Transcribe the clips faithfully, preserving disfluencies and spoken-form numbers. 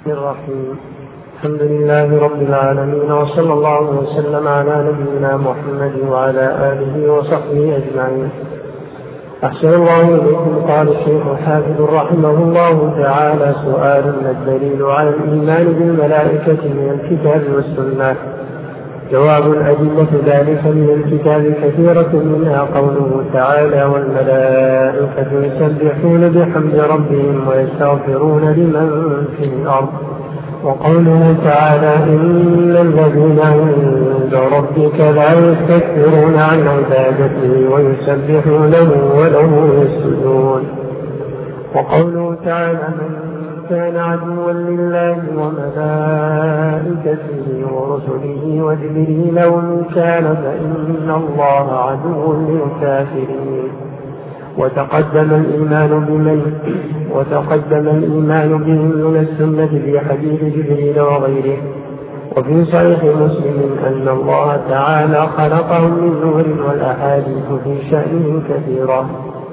الرحيم. الحمد لله رب العالمين، وصلى الله وسلم على نبينا محمد وعلى آله وصحبه أجمعين. أحسن الله إليكم. قال الشيخ الحافظ رحمه الله تعالى: سؤال: ما الدليل على الإيمان بالملائكة من الكتاب والسنة؟ جواب: الأدلة ذلك من الكتاب كثيرة، منها قوله تعالى: والملائكة يسبحون بحمد ربهم ويستغفرون لمن في الأرض، وقوله تعالى: إن الذين عند ربك لا يستكبرون عن عبادته ويسبحونه وله يسجدون، وقوله تعالى: من كان عدوا لله وملائكته ورسله وجبريل وميكال فإن الله عدو للكافرين. وتقدم الإيمان بمن وتقدم الإيمان بهم من السنة في حديث جبريل وغيره. وفي صحيح مسلم أن الله تعالى خلقهم من نور، والأحاديث في شأنهم كثيرة.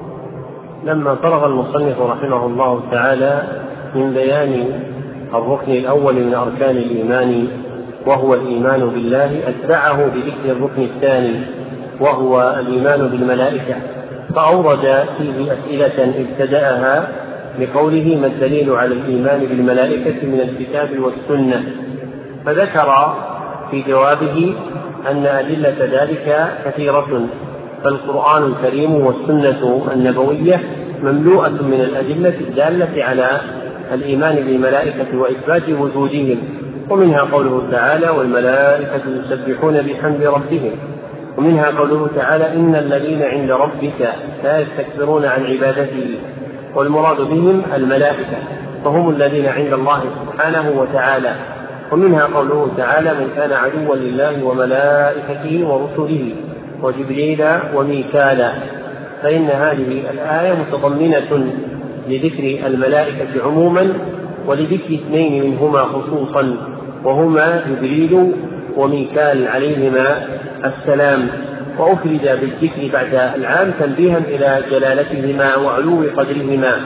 لما فرغ المصنف رحمه الله تعالى من بيان الركن الأول من أركان الإيمان وهو الإيمان بالله، أتبعه بذكر الركن الثاني وهو الإيمان بالملائكة، فأورد فيه أسئلة ابتدأها بقوله: ما الدليل على الإيمان بالملائكة من الكتاب والسنة؟ فذكر في جوابه أن أدلة ذلك كثيرة، فالقرآن الكريم والسنة النبوية مملوءة من الأدلة الدالة على الإيمان بالملائكة وإثبات وجودهم، ومنها قوله تعالى: والملائكة يسبحون بحمد ربهم، ومنها قوله تعالى: إن الذين عند ربك لا يستكبرون عن عبادته، والمراد بهم الملائكة فهم الذين عند الله سبحانه وتعالى. ومنها قوله تعالى: من كان عدوا لله وملائكته ورسله وجبريل وميكال. فإن هذه الآية متضمنة لذكر الملائكة عموما ولذكر اثنين منهما خصوصا، وهما جبريل وميكال عليهما السلام، وأفرد بالذكر بعد العام تنبيها إلى جلالتهما وعلو قدرهما.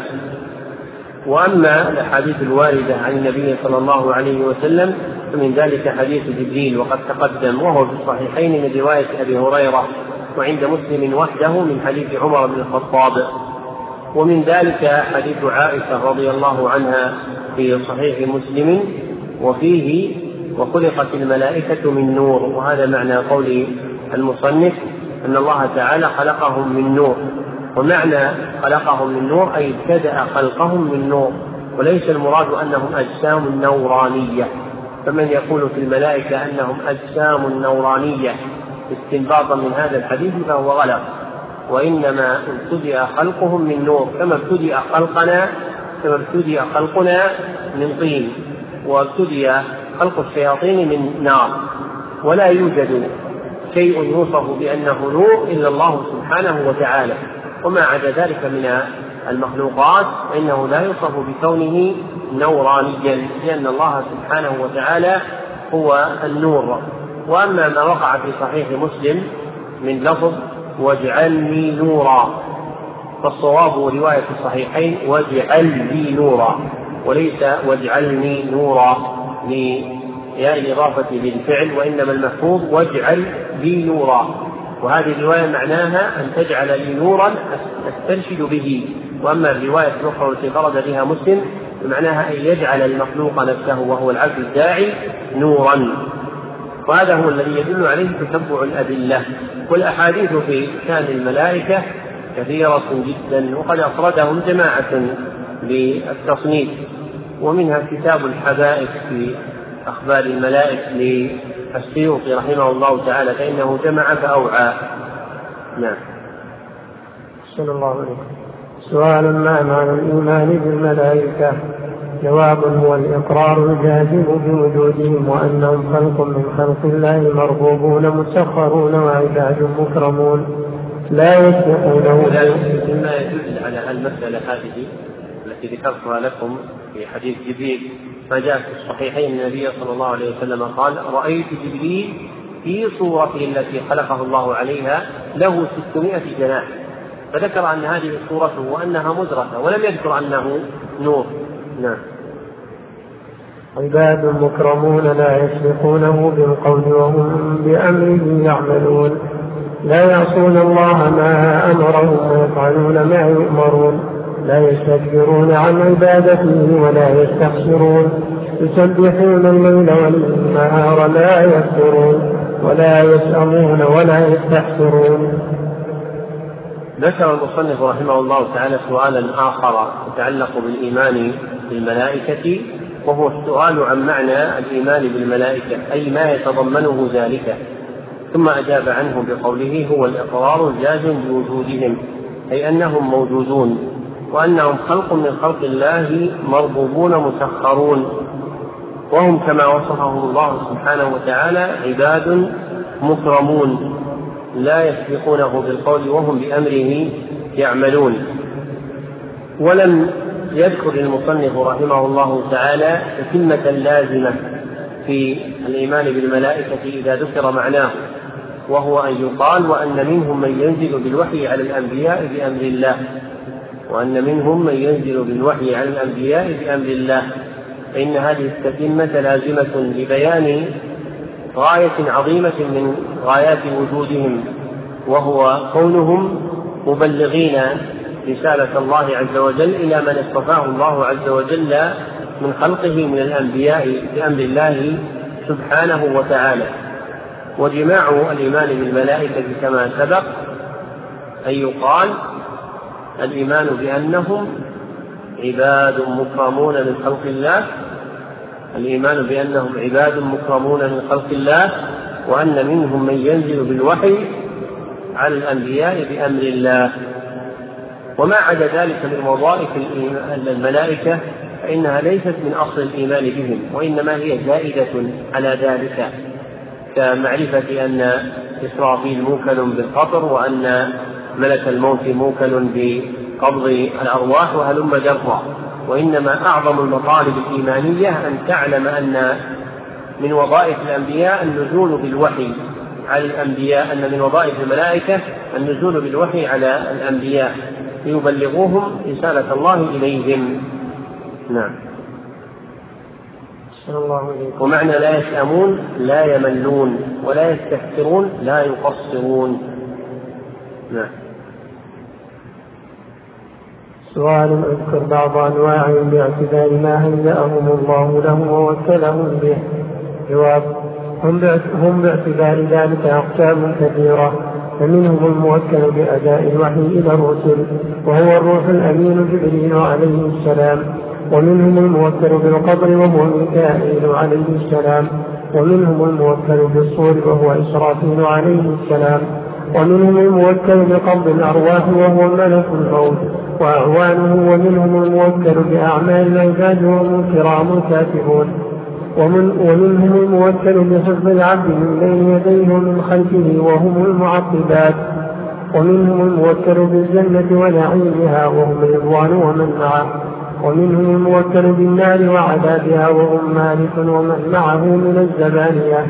وأما الأحاديث الواردة عن النبي صلى الله عليه وسلم فمن ذلك حديث جبريل وقد تقدم، وهو في الصحيحين من رواية أبي هريرة، وعند مسلم وحده من حديث عمر بن الخطاب. ومن ذلك حديث عائشة رضي الله عنها في صحيح مسلم، وفيه: وخلقت الملائكة من نور. وهذا معنى قول المصنف أن الله تعالى خلقهم من نور، ومعنى خلقهم من نور أي ابتدأ خلقهم من نور، وليس المراد أنهم أجسام نورانية. فمن يقول في الملائكة أنهم أجسام نورانية استنباطا من هذا الحديث فهو غلط، وإنما ابتدأ خلقهم من نور، كما ابتدأ خلقنا كما ابتدأ خلقنا من طين، وابتدأ خلق الشياطين من نار. ولا يوجد شيء يوصف بأنه نور إلا الله سبحانه وتعالى، وما عدا ذلك من المخلوقات فإنه لا يوصف بكونه نورانيا، لأن الله سبحانه وتعالى هو النور. وأما ما وقع في صحيح مسلم من لفظ واجعلني نورا، فالصواب رواية الصحيحين واجعل لي نورا، وليس واجعلني نورا لياء الإضافة للفعل، وإنما المحفوظ واجعل لي نورا. وهذه الرواية معناها أن تجعل لي نورا أسترشد به. وأما الرواية الأخرى التي فرد بها مسلم معناها أن يجعل المخلوق نفسه وهو العبد الداعي نورا. وهذا هو الذي يدل عليه تتبع الأدلة. والأحاديث في شأن الملائكة كثيرة جدا، وقد أفردهم جماعة بالتصنيف، ومنها كتاب الحبائث في أخبار الملائكة للسيوطي رحمه الله تعالى، فإنه جمع فأوعى. نعم. صلى الله عليه وسلم. سؤال: ما معنى الإيمان بالملائكة؟ جواب: هو الإقرار الجازم بوجودهم، وأنهم خلق من خلق الله مرغوبون مسخرون وعباد مكرمون لا يسبقونه. مما يدل على المسألة هذه التي ذكرتها لكم في حديث جبريل ما جاء في الصحيحين النبي صلى الله عليه وسلم قال: رأيت جبريل في صورته التي خلقه الله عليها له ستمائة جناح، فذكر أن هذه صورته وأنها مدركة، ولم يذكر أنه نور. نعم. عباد مكرمون لا يسبقونه بالقول وهم بأمره يعملون لا يعصون الله ما أمرهم ويفعلون ما يؤمرون لا يستكبرون عن عبادته ولا يستخسرون يسبحون الليل والنهار لا يفترون ولا يسأمون ولا يستحسرون. ذكر المصنف رحمه الله تعالى سؤالا آخر يتعلق بالإيمان بالملائكة، وهو السؤال عن معنى الإيمان بالملائكة أي ما يتضمنه ذلك، ثم أجاب عنه بقوله هو الإقرار الجازم بوجودهم، أي أنهم موجودون وأنهم خلق من خلق الله مربوبون مسخرون، وهم كما وصفهم الله سبحانه وتعالى عباد مكرمون لا يسبقونه بالقول وهم بأمره يعملون. ولم يذكر المصنف رحمه الله تعالى كلمة لازمة في الإيمان بالملائكة إذا ذكر معناه، وهو أن يقال وأن منهم من ينزل بالوحي على الأنبياء بأمر الله، وأن منهم من ينزل بالوحي على الأنبياء بأمر الله، فإن هذه التتمة لازمة لبيان غاية عظيمة من غايات وجودهم، وهو كونهم مبلغين رسالة الله عز وجل إلى من اصطفاه الله عز وجل من خلقه من الأنبياء بأمر الله سبحانه وتعالى. وجماع الإيمان بالملائكة كما سبق أن يقال الإيمان بأنهم عباد مكرمون من خلق الله، الإيمان بأنهم عباد مكرمون من خلق الله، وأن منهم من ينزل بالوحي على الأنبياء بأمر الله. وما عدا ذلك من وظائف الملائكة فإنها ليست من أصل الإيمان بهم، وإنما هي زائدة على ذلك، كمعرفة أن إسرافيل موكل بالقطر، وأن ملك الموت موكل بقبض الأرواح وهلم جرا. وإنما أعظم المطالب الإيمانية أن تعلم أن من وظائف الأنبياء النزول بالوحي على الأنبياء، أن من وظائف الملائكة النزول بالوحي على الأنبياء ليبلغوهم رسالة الله إليهم. نعم. ومعنى لا يسأمون لا يملون، ولا يستكثرون لا يقصرون. نعم. سؤال اذكر بعض أنواعهم باعتبار ما هيأهم الله له ووكلهم به. جواب: هم باعتبار ذلك أقسام كثيرة، فمنهم الموكل بأداء الوحي إلى الرسل وهو الروح الأمين جبريل عليه السلام، ومنهم الموكل بالقبر وهو ميكائيل عليه السلام، ومنهم الموكل بالصور وهو إسرافيل عليه السلام، ومنهم الموكل بقبض الأرواح وهو ملك الموت وأعوانه، ومنهم الموكل بأعمال العباد وهم الكرام الكاتبون، ومن ومنهم الموكل بحفظ العبد من بين يديه ومن خلفه وهم المعقبات، ومنهم الموكل بالجنة ونعيمها وهم رضوان ومن معه، ومنهم الموكل بالنار وعذابها وهم مالك ومن معه من الزبانية،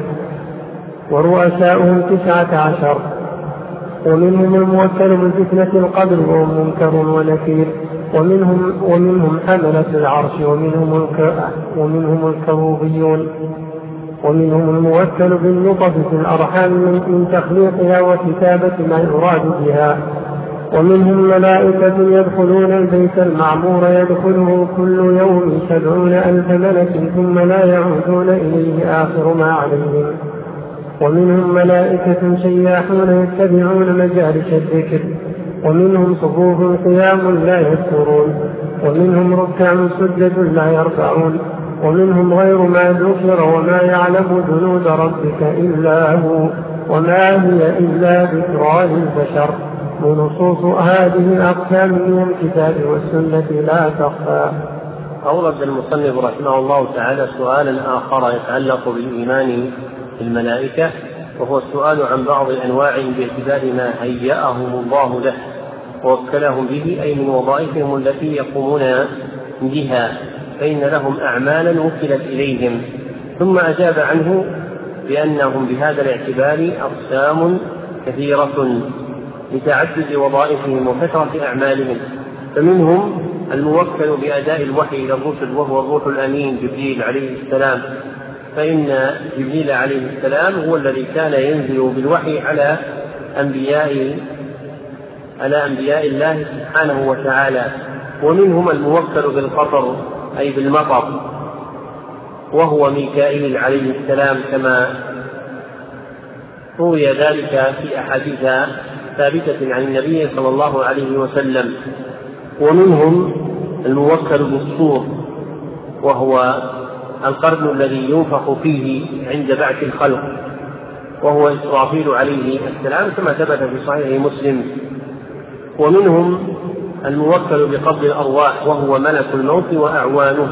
ورؤساؤهم تسعة عشر، ومنهم الموكل بفتنة القبر وهم منكر ونكير، ومنهم, ومنهم حملة العرش، ومنهم, ومنهم الكروبيون، ومنهم الموكل بالنطف في الأرحام من تخليقها وكتابة ما يراد بها، ومنهم ملائكة يدخلون البيت المعمور يدخله كل يوم سبعون ألف ملك ثم لا يعودون إليه آخر ما عليهم، ومنهم ملائكة سياحون يتبعون مجالس الذكر، ومنهم صفوف قيام لا يذكرون، ومنهم ركع سجد لا يركعون، ومنهم غير ما ذكر وما يعلم جنود ربك إلا هو وما هي إلا ذكرى للبشر. ونصوص هذه الأقسام من الكتاب والسنة لا تخفى. أورد المصنف رحمه الله تعالى سؤالا آخر يتعلق بالإيمان بالملائكة، وهو السؤال عن بعض أنواعهم باعتبار ما هيأهم الله له ووكلهم به، أي من وظائفهم التي يقومون بها، فإن لهم أعمالا وكلت إليهم. ثم أجاب عنه بأنهم بهذا الاعتبار أقسام كثيرة لتعدد وظائفهم وكثرة أعمالهم، فمنهم الموكل بأداء الوحي إلى الرسل وهو الروح الأمين جبريل عليه السلام، فإن جبريل عليه السلام هو الذي كان ينزل بالوحي على أنبياء على أنبياء الله سبحانه وتعالى. ومنهم الموكل بالقطر أي بالمطر وهو ميكائيل عليه السلام، كما روي ذلك في أحاديث ثابتة عن النبي صلى الله عليه وسلم. ومنهم الموكل بالصور وهو القرن الذي ينفخ فيه عند بعث الخلق، وهو إسرافيل عليه السلام كما ثبت في صحيح مسلم. ومنهم الموكل بقبض الأرواح وهو ملك الموت وأعوانه.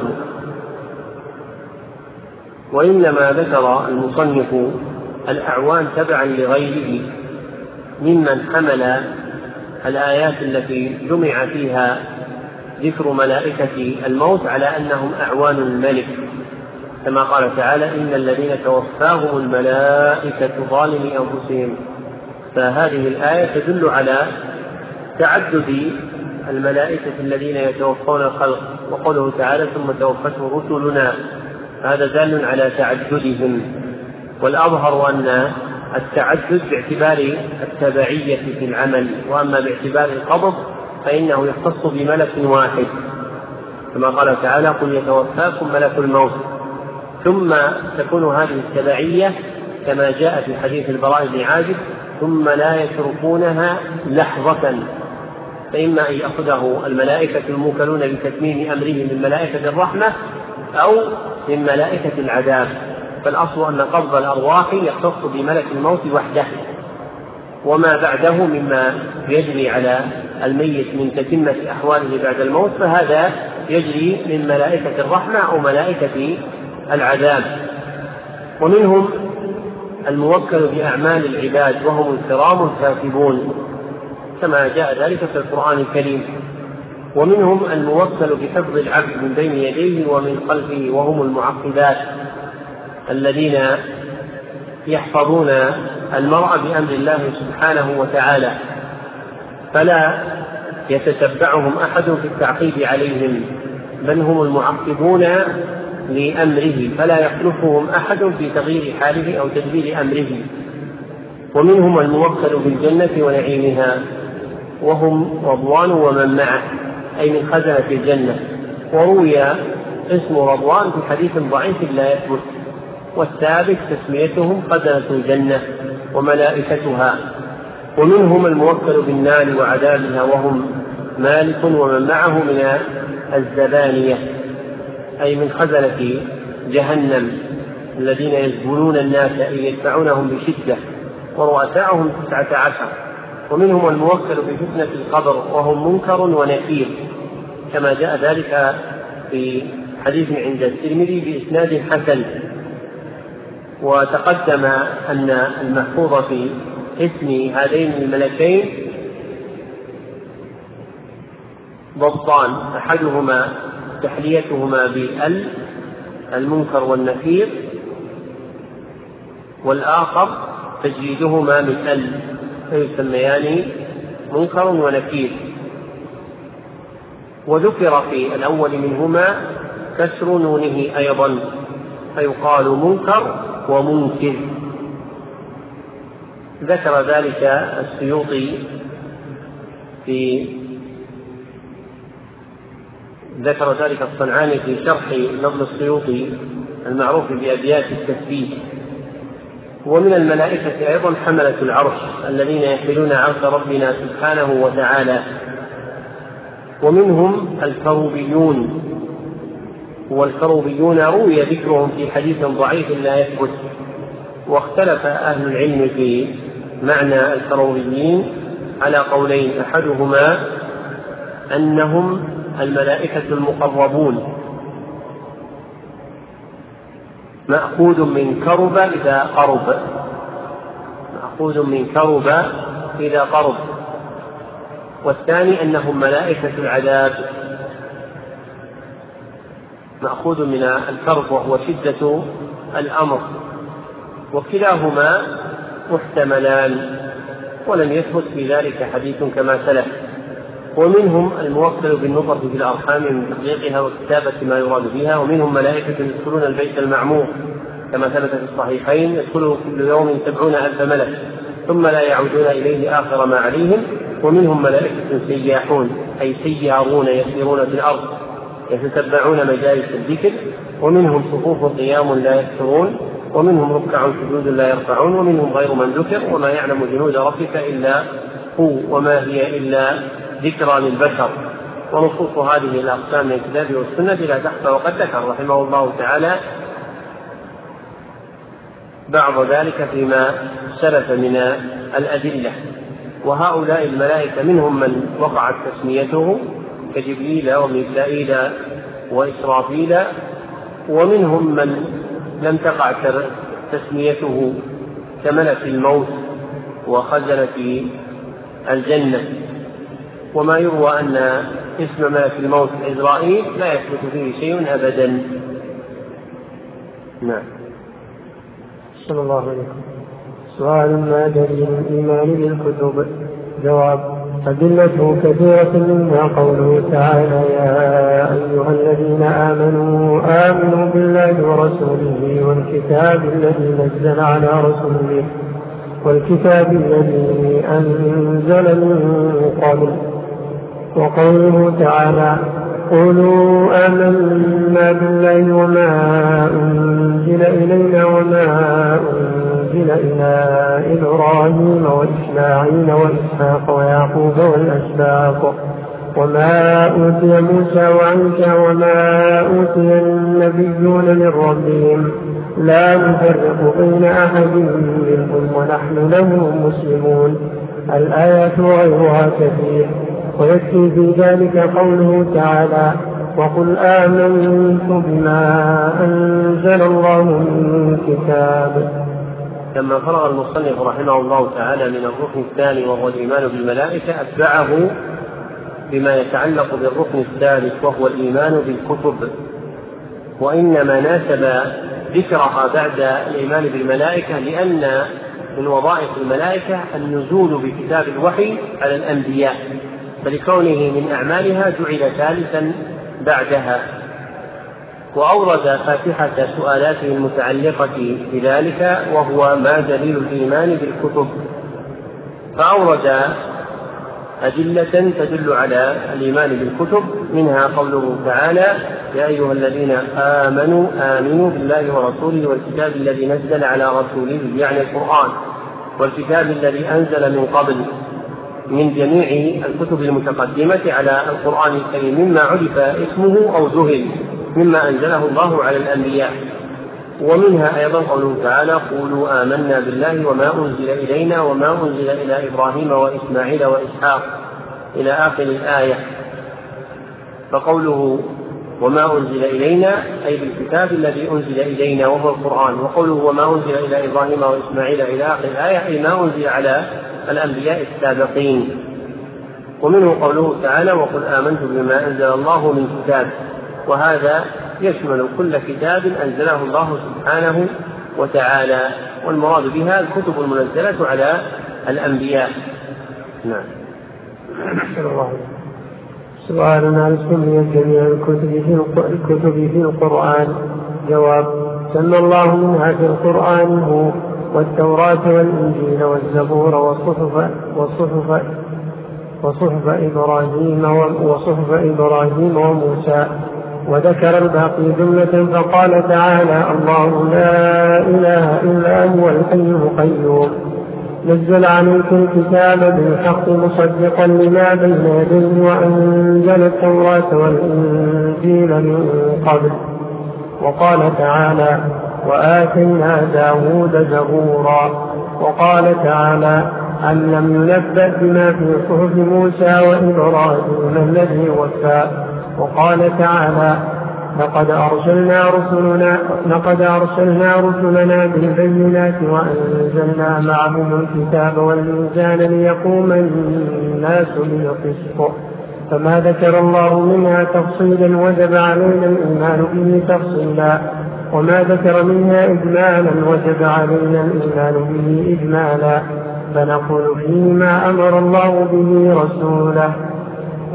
وإنما ذكر المصنف الأعوان تبعا لغيره ممن حمل الآيات التي جمع فيها ذكر ملائكة الموت على أنهم أعوان الملك، كما قال تعالى إن الذين توفاهم الملائكة ظالمي أنفسهم. فهذه الآية تدل على تعدد الملائكة الذين يتوفون الخلق، وقوله تعالى ثم توفته رسلنا، هذا دال على تعددهم. والأظهر أن التعدد باعتبار التبعية في العمل، وأما باعتبار القبض فإنه يختص بملك واحد، كما قال تعالى قل يتوفاكم ملك الموت. ثم تكون هذه التبعية كما جاء في حديث البراء بن عازب ثم لا يتركونها لحظة، فإما أن يأخذه الملائكة الموكلون بتتميم أمره من ملائكة الرحمة أو من ملائكة العذاب. فالأصل أن قبض الأرواح يختص بملك الموت وحده، وما بعده مما يجري على الميت من تتمة أحواله بعد الموت فهذا يجري من ملائكة الرحمة أو ملائكة العذاب. ومنهم الموكل بأعمال العباد وهم الكرام الكاتبون، كما جاء ذلك في القرآن الكريم. ومنهم الموكل بحفظ العبد من بين يديه ومن خلفه وهم المعقبات الذين يحفظون المرء بأمر الله سبحانه وتعالى، فلا يتتبعهم أحد في التعقيب عليهم، بل هم المعقبون لأمره فلا يخلفهم أحد في تغيير حاله أو تدبير أمره. ومنهم الموكل بالجنة ونعيمها وهم رضوان ومن معه، أي من خزنة الجنة. وروي اسم رضوان في حديث ضعيف لا يثبت، والثابت تسميتهم خزنة الجنة وملائكتها. ومنهم الموكل بالنار وعذابها وهم مالك ومن معه من الزبانية، أي من خزنة جهنم الذين يزبلون الناس أي يدفعونهم بشدة، ورؤساؤهم تسعة عشر. ومنهم الموكل بفتنة القبر وهم منكر ونكير، كما جاء ذلك في حديث عند الترمذي بإسناد حسن. وتقدم أن المحفوظ في اسم هذين الملكين ضبطان، أحدهما تحليتهما بال المنكر والنكير، والآخر تجريدهما من ال، فيسميان منكر ونكير. وذكر في الأول منهما كسر نونه أيضا، فيقال منكر ومنكر. ذكر ذلك السيوطي في ذكر ذلك الصنعاني في شرح نظم السيوطي المعروف بأبيات التثبيت. ومن الملائكة أيضا حملة العرش الذين يحملون عرش ربنا سبحانه وتعالى. ومنهم الكروبيون، والكروبيون روي ذكرهم في حديث ضعيف لا يثبت، واختلف أهل العلم في معنى الكروبيين على قولين، أحدهما أنهم الملائكة المقربون مأخوذ من كرب إذا قرب، مأخوذ من كرب إذا قرب. والثاني أنهم ملائكة العذاب مأخوذ من الكرب وهو شدة الأمر، وكلاهما محتملان ولم يثبت في ذلك حديث كما سلف. ومنهم الموكل بالنظر في الأرحام من تحقيقها وكتابة ما يراد بها، ومنهم ملائكة يدخلون البيت المعمور كما ثبت في الصحيحين يدخله كل يوم سبعون ألف ملك ثم لا يعودون إليه آخر ما عليهم، ومنهم ملائكة سياحون أي سيارون يسيرون في الأرض يتتبعون مجالس الذكر، ومنهم صفوف قيام لا يكثرون، ومنهم ركع سجود لا يرفعون، ومنهم غير من ذكر وما يعلم جنود ربك إلا هو وما هي إلا ذكرى للبشر. ونصوص هذه الأقسام من الكتاب والسنة لا تخفى، وقد ذكر رحمه الله تعالى بعض ذلك فيما سلف من الأدلة. وهؤلاء الملائكة منهم من وقعت تسميته كجبريل وميكائيل وإسرافيل، ومنهم من لم تقع تسميته كملك الموت وخزنة الجنة. وما يروى أن اسم ملك الموت إسرائيل لا يثبت فيه شيء أبدا. نعم. صلى الله عليه وسلم. سؤال: ما دليل الإيمان بالكتب؟ جواب: أدلته كثيرة، منها قوله تعالى: يا أيها الذين آمنوا آمنوا بالله ورسوله والكتاب الذي نزل على رسوله والكتاب الذي أنزل من قبل. وقوله تعالى: قولوا آمنا بالله وما أنزل إلينا وما أنزل إلى إبراهيم وإسماعيل وإسحاق ويعقوب والأسباط وما أوتي موسى وعيسى وما أوتي النبيون من ربهم لا نفرق بين أحد منهم ونحن له مسلمون. الآيات غيرها كثير، ويكفي في ذلك قوله تعالى: وقل آمنت بما أنزل الله من كتاب. لما فرغ المصنف رحمه الله تعالى من الركن الثاني وهو الإيمان بالملائكة أتبعه بما يتعلق بالركن الثالث وهو الإيمان بالكتب، وإنما ناسب ذكرها بعد الإيمان بالملائكة لأن من وظائف الملائكة النزول بكتاب الوحي على الأنبياء، فلكونه من أعمالها جعل ثالثا بعدها. وأورد فاتحة سؤالاته المتعلقة بذلك وهو ما دليل الإيمان بالكتب، فأورد أدلة تدل على الإيمان بالكتب، منها قوله تعالى: يا أيها الذين آمنوا آمنوا بالله ورسوله والكتاب الذي نزل على رسوله، يعني القرآن، والكتاب الذي أنزل من قبل، من جميع الكتب المتقدمة على القرآن الكريم مما عرف اسمه أو جهل مما أنزله الله على الأنبياء. ومنها أيضا قوله تعالى: قولوا آمنا بالله وما أنزل إلينا وما أنزل إلى إبراهيم وإسماعيل وإسحاق إلى آخر الآية. فقوله وما أنزل إلينا أي بالكتاب الذي أنزل إلينا وهو القرآن، وقوله وما أنزل إلى إبراهيم وإسماعيل إلى آخر الآية أي ما أنزل على الأنبياء السابقين. ومنه قوله تعالى: وقل آمنت بما أنزل الله من كتاب، وهذا يشمل كل كتاب أنزله الله سبحانه وتعالى، والمراد بها الكتب المنزلة على الأنبياء. نعم. سؤال: هل سميت جميع الكتب في القرآن؟ جواب: سمى الله منها في القرآن هو والتوراة والإنجيل والزبور والصحف والصحف وصحف إبراهيم وصحف إبراهيم وموسى، وذكر الباقي جملة فقال تعالى: الله لا إله إلا هو الحي القيوم، نزل عليك الكتاب بالحق مصدقا لما بين يديه وأنزل التوراة والإنجيل من قبل. وقال تعالى: وآتينا داود زبورا. وقال تعالى: أن لم ينبأ بما في صحف موسى وإبراهيم الذي وفى. وقال تعالى: لقد أرسلنا رسلنا, لقد أرسلنا رسلنا بالبينات وأنزلنا معهم الكتاب والميزان ليقوم الناس بالقسط. فما ذكر الله منها تفصيلا وجب علينا الإيمان به تفصيلا، وما ذكر منها إجمالا وجب علينا الإيمان به إجمالا، فنقول فيما أمر الله به رسوله.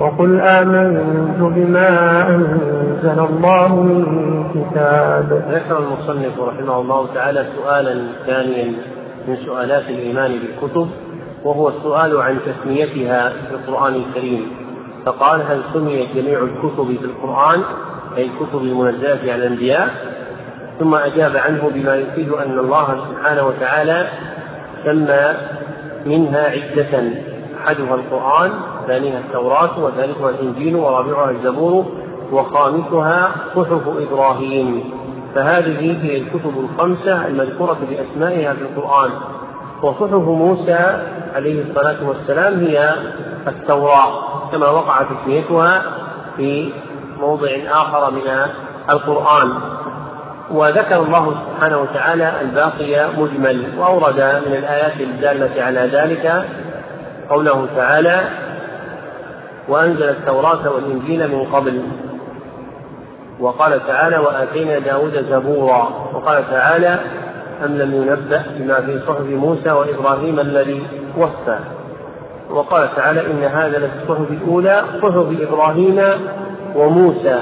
وقل آمنت بما أنزل الله من كتاب. ذكر المصنف رحمه الله تعالى سؤالا ثانيا من سؤالات الإيمان بالكتب، وهو السؤال عن تسميتها في القرآن الكريم، فقال: هل سميت جميع الكتب في القرآن أي الكتب المنزلة على الأنبياء؟ ثم أجاب عنه بما يفيد أن الله سبحانه وتعالى سمى منها عدة، أحدها القرآن، ثانيها التوراة، وثالثها الإنجيل، ورابعها الزبور، وخامسها صحف إبراهيم. فهذه هي الكتب الخمسة المذكورة بأسمائها في القرآن. وصحف موسى عليه الصلاة والسلام هي التوراة، كما وقع تسميتها في موضع آخر من القرآن. وذكر الله سبحانه وتعالى الباقي مجمل، وأورد من الآيات الدالة على ذلك قوله تعالى: وأنزل التوراة والإنجيل من قبل. وقال تعالى: وآتينا داود زبورا. وقال تعالى: أم لم ينبأ بما في صحف موسى وإبراهيم الذي وفى. وقال تعالى: إن هذا لفي الصحف الأولى صحف إبراهيم وموسى.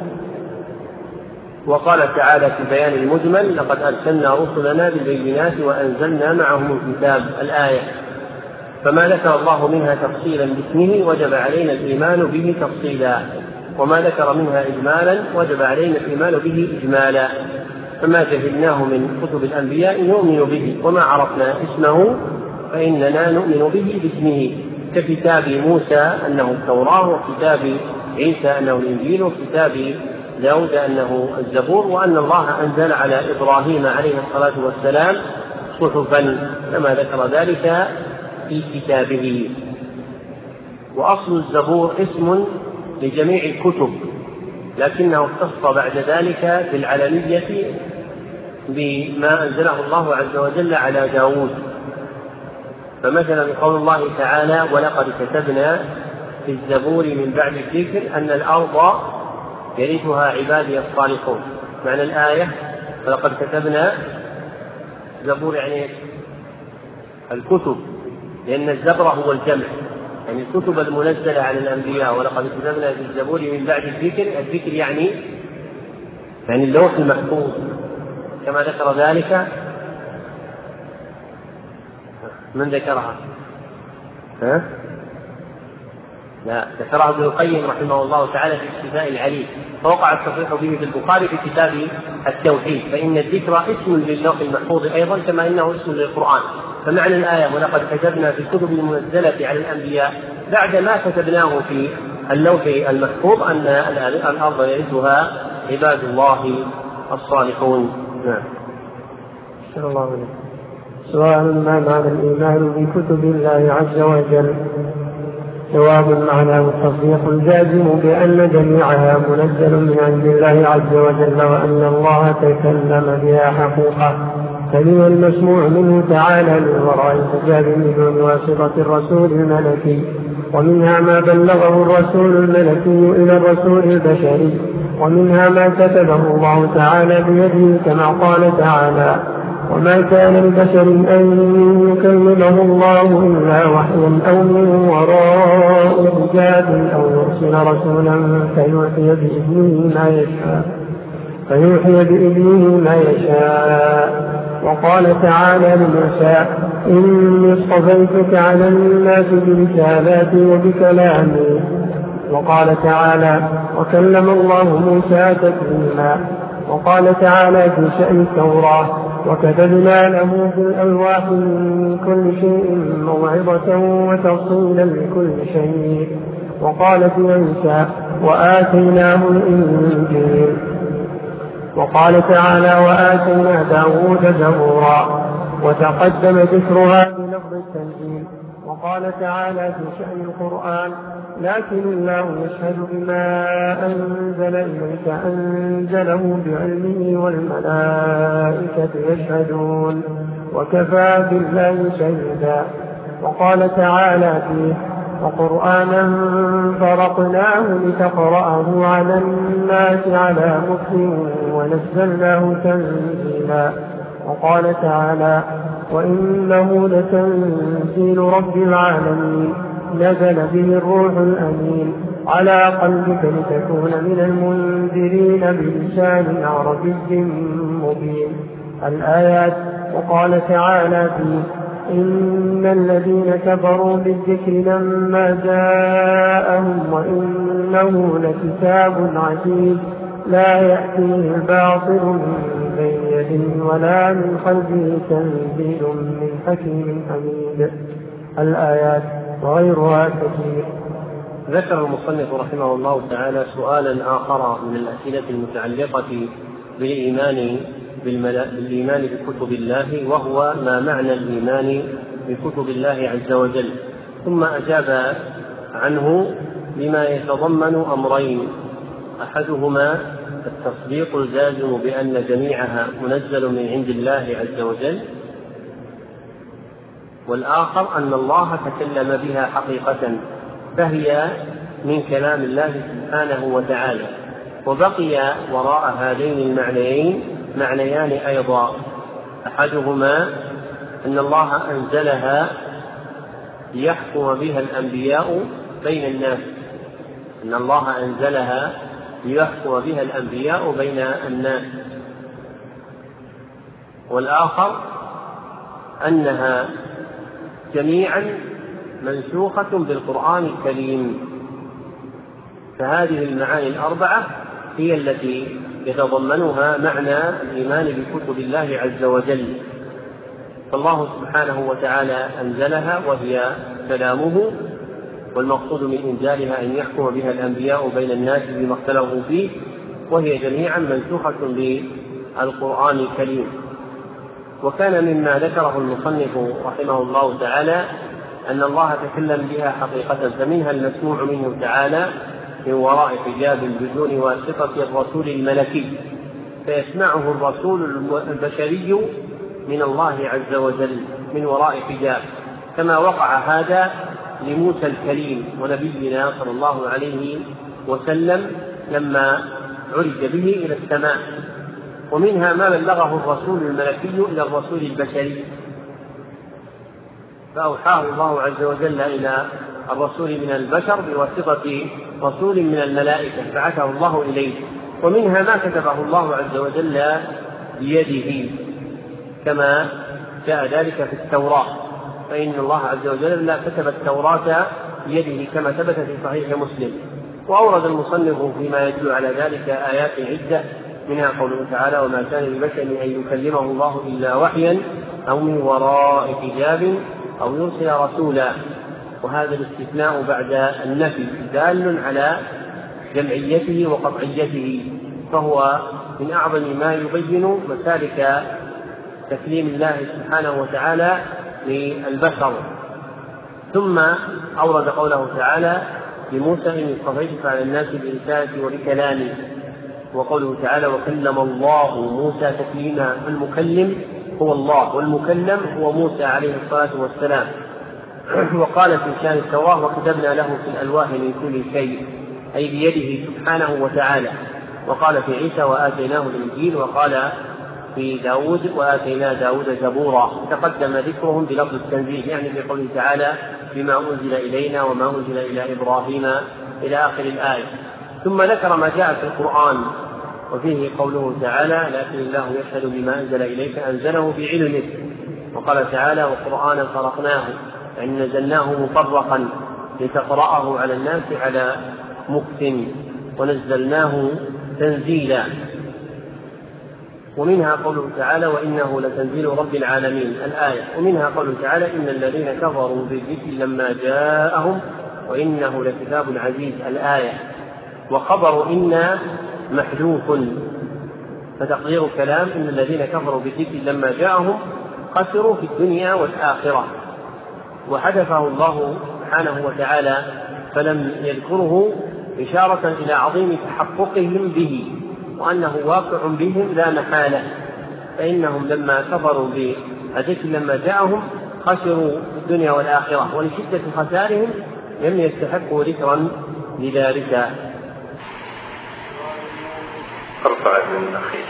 وقال تعالى في بيان المجمل: لقد أرسلنا رسلنا بالبينات وأنزلنا معهم الكتاب، الآية. فما ذكر الله منها تفصيلا باسمه وجب علينا الإيمان به تفصيلا، وما ذكر منها إجمالا وجب علينا الإيمان به إجمالا. فما جهلناه من كتب الأنبياء نؤمن به، وما عرفنا اسمه فإننا نؤمن به باسمه، ككتاب موسى أنه التوراة، وكتاب عيسى أنه الإنجيل، وكتاب داود أنه الزبور، وأن الله أنزل على إبراهيم عليه الصلاة والسلام صحفا كما ذكر ذلك في كتابه. وأصل الزبور اسم لجميع الكتب، لكنه اختص بعد ذلك في العلنية بما أنزله الله عز وجل على داود. فمثلا قول الله تعالى: ولقد كتبنا في الزبور من بعد الذكر أن الأرض يرثها عبادي الصالحون. معنى الآية: ولقد كتبنا، زبور يعني الكتب، لأن الزبر هو الجمع، يعني الكتب المنزلة على الأنبياء. ولقد كتبنا في الزبور من بعد الذكر، الذكر يعني يعني اللوح المحفوظ، كما ذكر ذلك. من ذكرها؟ ها؟ لا، ذكرها ابن القيم رحمه الله تعالى في اكتفاء العليل، فوقع التصريح به في البخاري في كتاب التوحيد. فإن الذكر اسم للوح المحفوظ أيضا كما إنه اسم للقرآن. فمعنى الآية: ولقد كتبنا في الكتب المنزلة على الأنبياء، بعد ما كتبناه في اللوح المحفوظ أن الأرض يرثها عباد الله الصالحون. نعم. صلى الله عليه وسلم. سؤال: ما معنى الإيمان بكتب الله عز وجل؟ جواب: معناه التصديق الجازم بأن جميعها منزل من عند الله عز وجل، وأن الله تكلم بها حقيقة، فمن المسموع منه تعالى من وراء الحجاب من واسطة الرسول الملكي، ومنها ما بلغه الرسول الملكي إلى الرسول البشري، ومنها ما كتبه الله تعالى بيده كما قال تعالى: وما كان لبشر أن يكلمه الله إلا وحيا أو من وراء حجاب أو يرسل رسولا فيوحي بإذنه ما يشاء فيوحي بإذنه ما يشاء. وقال تعالى لموسى: إني اصطفيتك على الناس برسالاتي وبكلامي. وقال تعالى: وكلم الله موسى تكليما. وقال تعالى في شأن التوراة: وكتبنا له في الألواح من كل شيء موعظة وتفصيلا لكل شيء. وقال في عيسى: وآتيناه الإنجيل. وقال تعالى: وآتينا داود زبورا. وتقدم ذكرها بلفظ التنزيل. وقال تعالى في شأن القرآن: لكن الله يشهد بما أنزل إليك أنزله بعلمه والملائكة يشهدون وكفى بالله شهيدا. وقال تعالى فيه: وقرآنا فرقناه لتقرأه على الناس على مكث ونزلناه تنزيلا. وقال تعالى: وإنه لتنزيل رب العالمين نزل به الروح الأمين على قلبك لتكون من المنذرين بلسان عربي مبين. الآيات. وقال تعالى فيه: إن الذين كفروا بالذكر لما جاءهم وإنه لكتاب عزيز لا يأتيه الباطل من بين يديه ولا من خلفه تنزيل من حكيم حميد. الآيات وغيرها كثير. ذكر المصنف رحمه الله تعالى سؤالا آخر من الأسئلة المتعلقة بالإيمان بالإيمان بكتب الله، وهو ما معنى الإيمان بكتب الله عز وجل، ثم أجاب عنه بما يتضمن أمرين: أحدهما التصديق الجازم بأن جميعها منزل من عند الله عز وجل، والآخر أن الله تكلم بها حقيقة فهي من كلام الله سبحانه وتعالى. وبقي وراء هذين المعنيين معنيان أيضا: أحدهما أن الله أنزلها ليحكم بها الأنبياء بين الناس، أن الله أنزلها ليحكم بها الأنبياء بين الناس. والآخر أنها جميعا منسوخة بالقرآن الكريم. فهذه المعاني الأربعة هي التي يتضمنها معنى الإيمان بكتب الله عز وجل. فالله سبحانه وتعالى أنزلها وهي كلامه، والمقصود من إنزالها أن يحكم بها الأنبياء بين الناس بما اختلفوا فيه، وهي جميعا منسوخة بالقرآن الكريم. وكان مما ذكره المصنف رحمه الله تعالى أن الله تكلم بها حقيقة، فمنها المسموع منه تعالى من وراء حجاب بدون واسطة الرسول الملكي، فيسمعه الرسول البشري من الله عز وجل من وراء حجاب، كما وقع هذا لموسى الكليم ونبينا صلى الله عليه وسلم لما عرج به إلى السماء. ومنها ما بلغه الرسول الملكي إلى الرسول البشري، فأوحاه الله عز وجل إلى الرسول من البشر بواسطة رسول من الملائكة بعثه الله إليه. ومنها ما كتبه الله عز وجل بيده كما جاء ذلك في التوراة، فإن الله عز وجل لا كتب التوراة بيده كما ثبت في صحيح مسلم. وأورد المصنف فيما يدل على ذلك آيات عدة، منها قوله تعالى: وما كان لبشر أن يكلمه الله إلا وحيا أو من وراء حجاب أو يرسل رسولا. وهذا الاستثناء بعد النفي دال على جمعيته وقطعيته، فهو من أعظم ما يبين مسالك تكليم الله سبحانه وتعالى للبشر. ثم أورد قوله تعالى لموسى: إني اصطفيتك على الناس برسالتي وبكلامي. وقوله تعالى: وكلم الله موسى تكليما. المكلم هو الله، والمكلم هو موسى عليه الصلاة والسلام. وقال في شأن التوراة: وكتبنا له في الألواح من كل شيء، أي بيده سبحانه وتعالى. وقال في عيسى: وآتيناه الإنجيل. وقال في داود: وآتينا داود زبورا. تقدم ذكرهم بلفظ التنزيل، يعني في قوله تعالى: بما أنزل إلينا وما أنزل إلى إبراهيم إلى آخر الآية. ثم ذكر ما جاء في القرآن، وفيه قوله تعالى: لكن الله يشهد بما أنزل إليك أنزله بعلمه. وقال تعالى: وقرآنا فرقناه أن نزلناه مفرقا لتقرأه على الناس على مكث ونزلناه تنزيلا. ومنها قوله تعالى: وإنه لتنزيل رب العالمين الآية. ومنها قوله تعالى: إن الذين كفروا بالذكر لما جاءهم وإنه لكتاب عزيز الآية. وخبر إن محذوف، فتقدير كلام: إن الذين كفروا بالذكر لما جاءهم خسروا في الدنيا والآخرة. وحذفه الله سبحانه وتعالى فلم يذكره إشارة إلى عظيم تحققهم به، وأنه واقع بهم لا محالة، فإنهم لما كفروا بالذكر لما جاءهم خسروا في الدنيا والآخرة، ولشدة خسارهم لم يستحقوا ذكرا لذلك. ارفع من الأخير.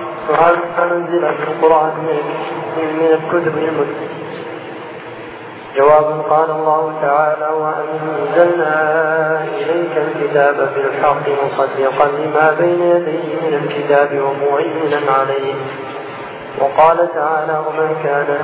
سؤال أنزل في القرآن من الكتب المسلمة. جواب: قال الله تعالى: وأنزلنا إليك الكتاب بالحق مصدقا لما بين يديه من الكتاب ومهيمنا عليه. وقال تعالى: وما كان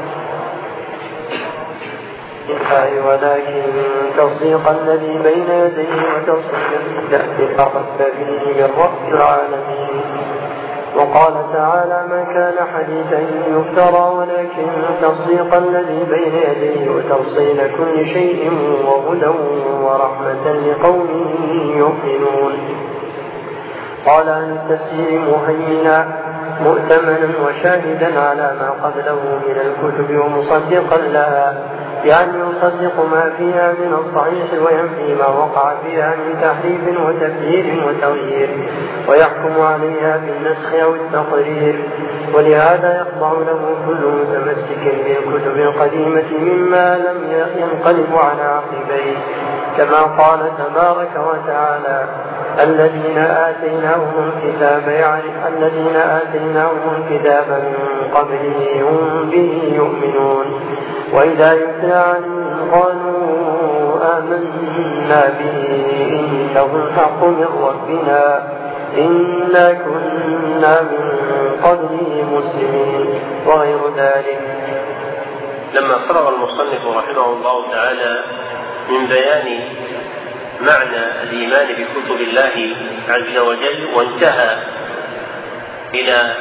ولكن تصديق الذي بين يديه وتفصيل الذي أخذت به من رب العالمين. وقال تعالى: ما كان حديثا يفترى ولكن تصديق الذي بين يديه وتفصيل كل شيء وهدى ورحمة لقوم يؤمنون. قال عن التفسير: مهيمنا مؤتمنا وشاهدا على ما قبله من الكتب ومصدقا لها، يعني يصدق ما فيها من الصحيح وينفي ما وقع فيها من تحريف وتبديل وتغيير، ويحكم عليها بالنسخ أو التقرير. ولهذا يخضع له كل متمسك بالكتب القديمة مما لم ينقلب على عقبيه، كما قال تبارك وتعالى: الذين آتيناهم الكتاب يعني الذين آتيناهم الكتاب من قبله هم به يؤمنون. وإذا يتلى عليهم قالوا آمنا به إنه الحق من ربنا إنا كنا من قبله مسلمين، وغير ذلك. لما فرغ المصنف رحمه الله تعالى من بيان معنى الإيمان بكتب الله عز وجل وانتهى إلى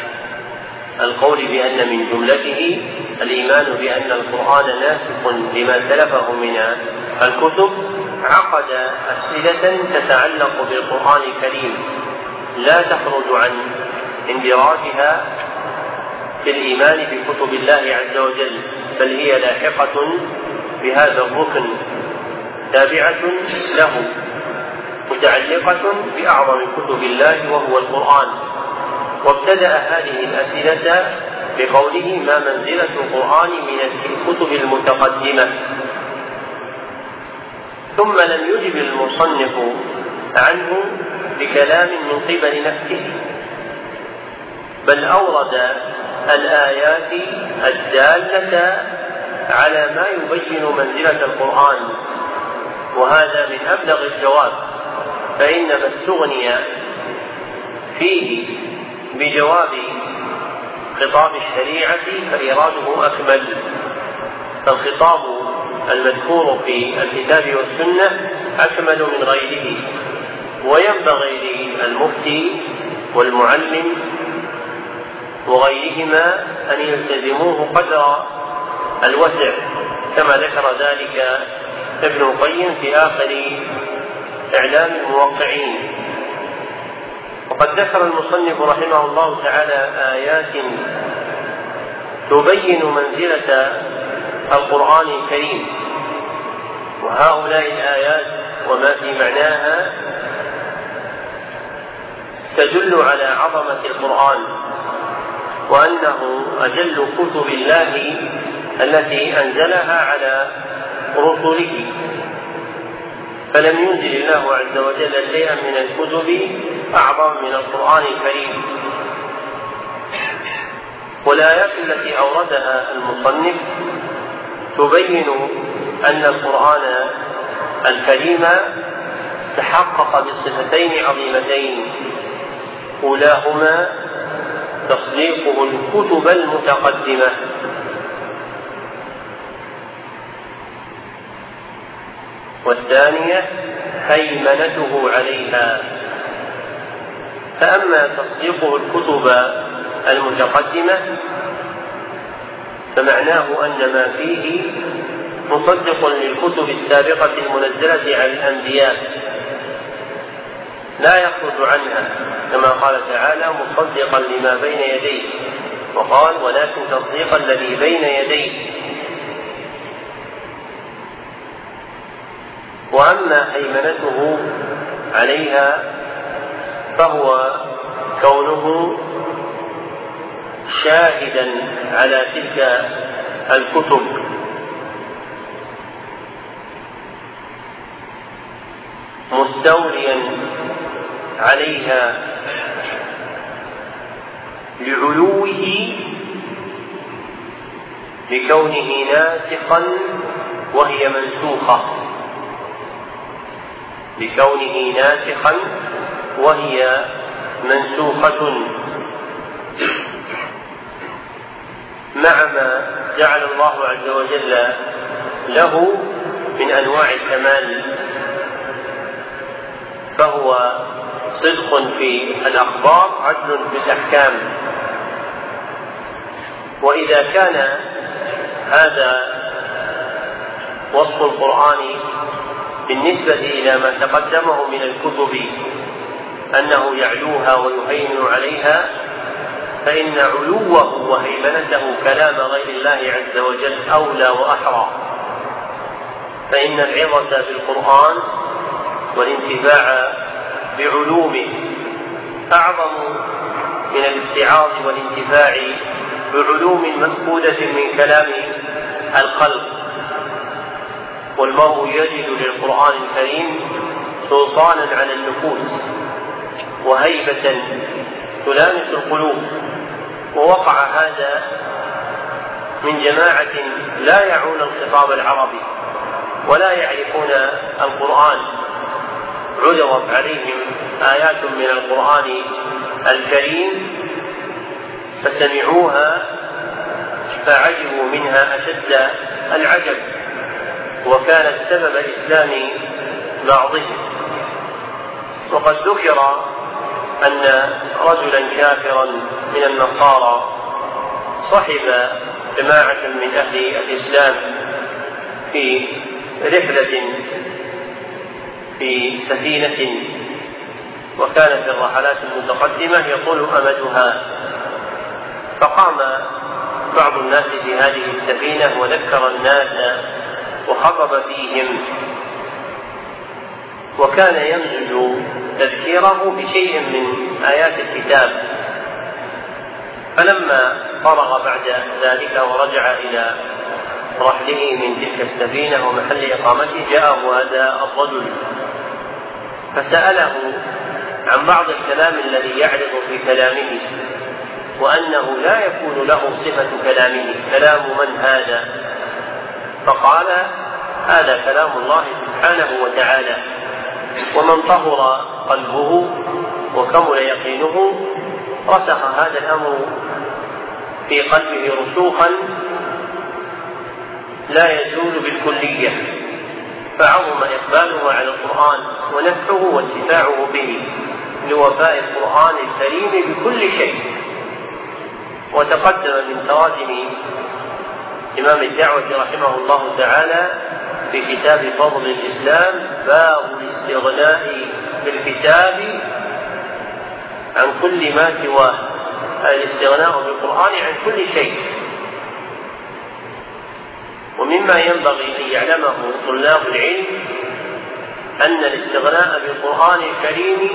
القول بأن من جملته الإيمان بأن القرآن ناسخ لما سلفه من الكتب، عقد أسئلة تتعلق بالقرآن الكريم لا تخرج عن اندراجها في الإيمان بكتب الله عز وجل، بل هي لاحقة بهذا الركن تابعة له متعلقة بأعظم كتب الله وهو القرآن. وابتدأ هذه الأسئلة بقوله: ما منزلة القرآن من الكتب المتقدمة؟ ثم لم يجب المصنف عنه بكلام من قبل نفسه، بل أورد الآيات الدالة على ما يبين منزلة القرآن، وهذا من أبلغ الجواب، فإنما استغني فيه بجواب خطاب الشريعة فإراده أكمل. فالخطاب المذكور في الكتاب والسنة أكمل من غيره، وينبغي للمفتي والمعلم وغيرهما أن يلتزموه قدر الوسع، كما ذكر ذلك ابن القيم في آخر إعلام الموقعين. وقد ذكر المصنف رحمه الله تعالى آيات تبين منزلة القرآن الكريم، وهؤلاء الآيات وما في معناها تدل على عظمة القرآن، وأنه أجل كتب الله التي أنزلها على رسله، فلم ينزل الله عز وجل شيئا من الكتب أعظم من القرآن الكريم. والآيات التي أوردها المصنف تبين أن القرآن الكريم تحقق بصفتين عظيمتين، أولاهما تصديقه الكتب المتقدمة، والثانية هيمنته عليها. فأما تصديقه الكتب المتقدمة فمعناه أن ما فيه مصدق للكتب السابقة المنزلة على الأنبياء لا يخرج عنها، كما قال تعالى: مصدقا لما بين يديه، وقال: ولكن تصديق الذي بين يديه. وأما هيمنته عليها فهو كونه شاهدا على تلك الكتب مستوليا عليها لعلوه بكونه ناسخا وهي منسوخة بكونه ناسخا وهي منسوخة مع ما جعل الله عز وجل له من أنواع الكمال، فهو صدق في الأخبار عدل في الأحكام. وإذا كان هذا وصف القرآن بالنسبة إلى ما تقدمه من الكتب أنه يعلوها ويهيمن عليها، فإن علوه وهيمنته كلام غير الله عز وجل أولى وأحرى، فإن العظة بالقرآن والانتفاع بعلومه أعظم من الاتعاظ والانتفاع بعلوم مفقودة من كلام الخلق. والمرء يجد للقرآن الكريم سلطانا على النفوس وهيبة تلامس القلوب، ووقع هذا من جماعة لا يعون الخطاب العربي ولا يعرفون القرآن، عرضت عليهم آيات من القرآن الكريم فسمعوها فعجبوا منها أشد العجب، وكانت سبب إسلام بعضهم. وقد ذكر أن رجلا كافرا من النصارى صحب جماعة من أهل الإسلام في رحلة في سفينة، وكانت الرحلات المتقدمة يطول أمدها، فقام بعض الناس في هذه السفينة وذكر الناس وخطب فيهم، وكان يمزج تذكيره بشيء من آيات الكتاب. فلما فرغ بعد ذلك ورجع إلى رحله من تلك السفينة ومحل إقامته جاءه هذا الرجل فسأله عن بعض الكلام الذي يعرض في كلامه، وأنه لا يكون له صفة كلامه، كلام من هذا؟ فقال: هذا كلام الله سبحانه وتعالى، ومن طهر قلبه وكمل يقينه رسخ هذا الأمر في قلبه رسوخا لا يزول بالكلية، فعظم إقباله على القرآن ونفعه وانتفاعه به لوفاء القرآن الكريم بكل شيء. وتقدم من تراجم إمام الدعوة رحمه الله تعالى في كتاب فضل الإسلام باب الاستغناء بالكتاب عن كل ما سواه، الاستغناء بالقرآن عن كل شيء. ومما ينبغي أن يعلمه طلاب العلم أن الاستغناء بالقرآن الكريم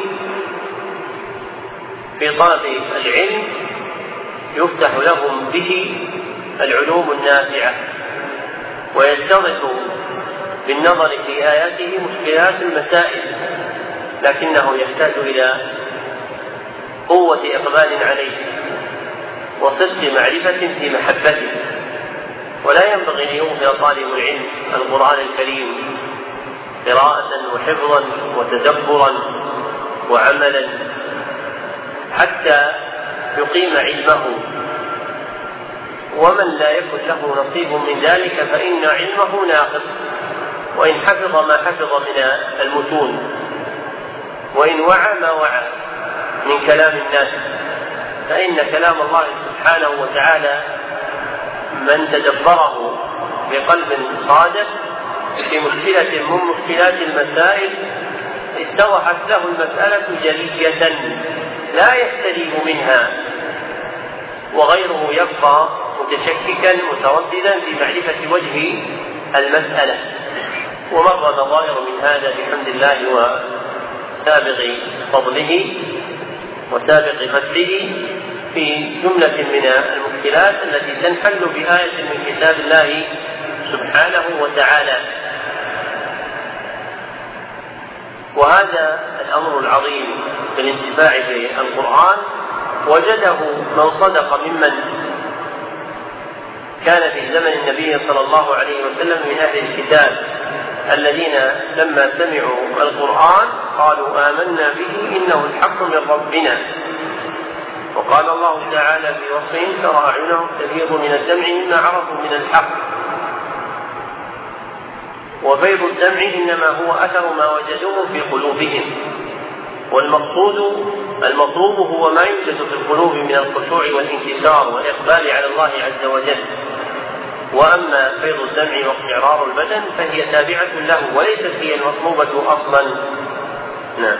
في طلب العلم يفتح لهم به العلوم النافعة، ويتضح بالنظر في آياته مشكلات المسائل، لكنه يحتاج إلى قوة إقبال عليه وصدق معرفة في محبته. ولا ينبغي أن يغفل طالب العلم القرآن الكريم قراءة وحفظا وتدبرا وعملا حتى يقيم علمه، ومن لا يكن له نصيب من ذلك فإن علمه ناقص، وإن حفظ ما حفظ من المتون وإن وعى ما وعى من كلام الناس، فإن كلام الله سبحانه وتعالى من تدبره بقلب صادق في مشكلة من مشكلات المسائل اتضحت له المسألة جلية لا يستريب منها، وغيره يبقى متشككا مترددا في معرفة وجه المسألة. ومر نظائر من هذا بحمد الله وسابق فضله وسابق فتحه في جملة من المشكلات التي تنحل بآية من كتاب الله سبحانه وتعالى. وهذا الأمر العظيم بالانتفاع بالقرآن وجده من صدق ممن كان في زمن النبي صلى الله عليه وسلم من أهل الكتاب الذين لما سمعوا القرآن قالوا آمنا به إنه الحق من ربنا. وقال الله تعالى في وصفهم ترى أعينهم تفيض من الدمع مما عرفوا من الحق، وفيض الدمع إنما هو أثر ما وجدوه في قلوبهم، والمقصود المطلوب هو ما يوجد في القلوب من الخشوع والانكسار والإقبال على الله عز وجل. وأما فيض الدمع واقشعرار البدن فهي تابعة له وليست هي المطلوبة أصلا. نعم.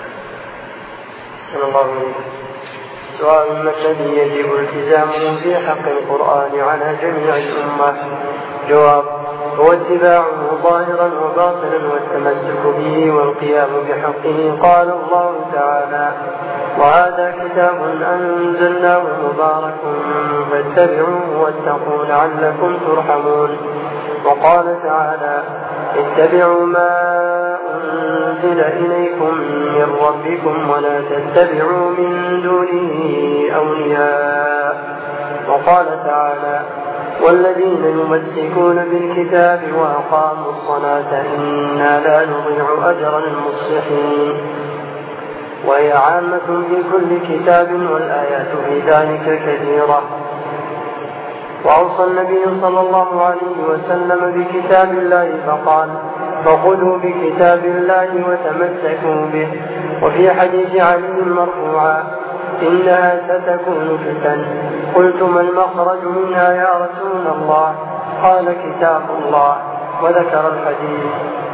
صلى الله عليه وسلم. سؤال: ما الذي يجب التزامه في حق القرآن على جميع الأمة؟ جواب: هو اتباعه ظاهرا وباطنا والتمسك به والقيام بحقه. قال الله تعالى: وهذا كتاب أنزلناه مبارك فاتبعوه واتقوا لعلكم ترحمون. وقال تعالى: اتبعوا ما أنزل إليكم من ربكم ولا تتبعوا من دونه أولياء. وقال تعالى: والذين يمسكون بالكتاب وأقاموا الصلاة إنا لا نضيع أجر المصلحين. وهي عامة في كل كتاب والآيات في ذلك كثيرة. وأوصى النبي صلى الله عليه وسلم بكتاب الله فقال: فخذوا بكتاب الله وتمسكوا به. وفي حديث علي مرفوعا: إنها ستكون فتن. قلت: ما المخرج منها يا رسول الله؟ قال: كتاب الله. وذكر الحديث.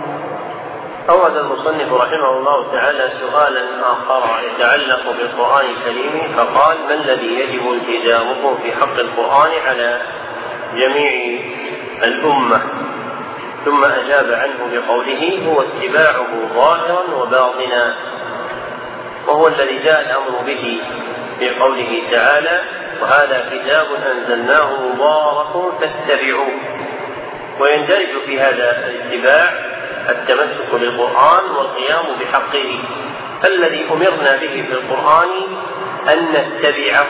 أورد المصنف رحمه الله تعالى سؤالا آخر يتعلق بالقرآن الكريم فقال: ما الذي يجب التزامه في حق القرآن على جميع الأمة؟ ثم أجاب عنه بقوله: هو اتباعه ظاهرا وباطنا، وهو الذي جاء الأمر به في قوله تعالى: وهذا كتاب أنزلناه مبارك فاتبعوه. ويندرج في هذا الاتباع التمسك بالقرآن والقيام بحقه، الذي أمرنا به في القرآن أن نتبعه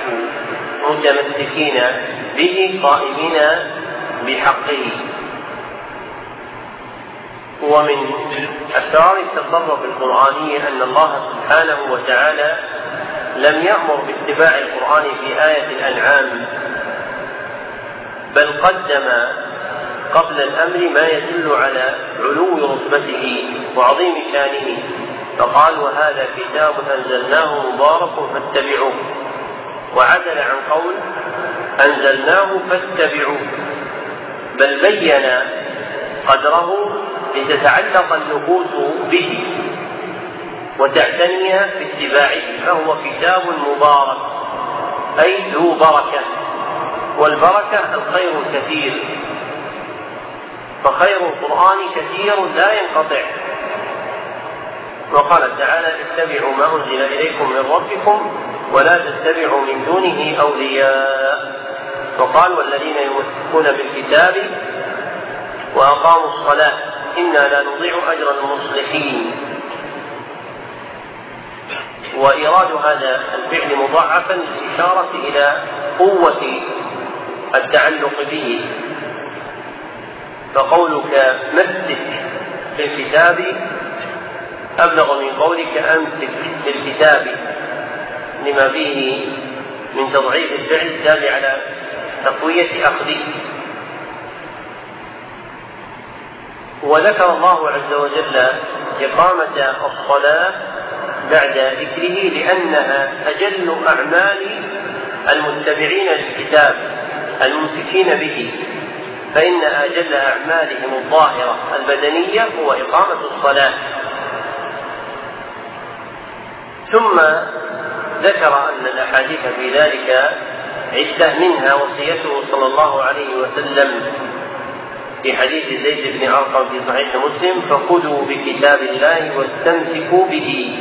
متمسكين به قائمين بحقه. ومن أسرار التصرف القرآني أن الله سبحانه وتعالى لم يأمر باتباع القرآن في آية الأنعام، بل قدم قبل الأمر ما يدل على علو رتبته وعظيم شانه، فقال: وهذا كتاب أنزلناه مبارك فاتبعوه، وعدل عن قول أنزلناه فاتبعوه، بل بين قدره لتتعلق النفوس به وتعتني في اتباعه. فهو كتاب مبارك أي ذو بركة، والبركة الخير الكثير، فخير القرآن كثير لا ينقطع. وقال تعالى: اتبعوا ما أنزل إليكم من ربكم ولا تتبعوا من دونه أولياء. وقال: والذين يمسكون بالكتاب وأقاموا الصلاة إنا لا نضيع أجر المصلحين. وإيراد هذا الفعل مضاعفا للإشارة إلى قوة التعلق به، فقولك مسك بالكتاب أبلغ من قولك أمسك بالكتاب، لما فيه من تضعيف الفعل الدال على تقوية أخذه. وذكر الله عز وجل إقامة الصلاة بعد ذكره لأنها أجل أعمال المتبعين للكتاب الممسكين به، فإن أجل أعمالهم الظاهرة البدنية هو إقامة الصلاة. ثم ذكر أن الأحاديث في ذلك عدة، منها وصيته صلى الله عليه وسلم في حديث زيد بن أرقم في صحيح مسلم: فخذوا بكتاب الله واستمسكوا به.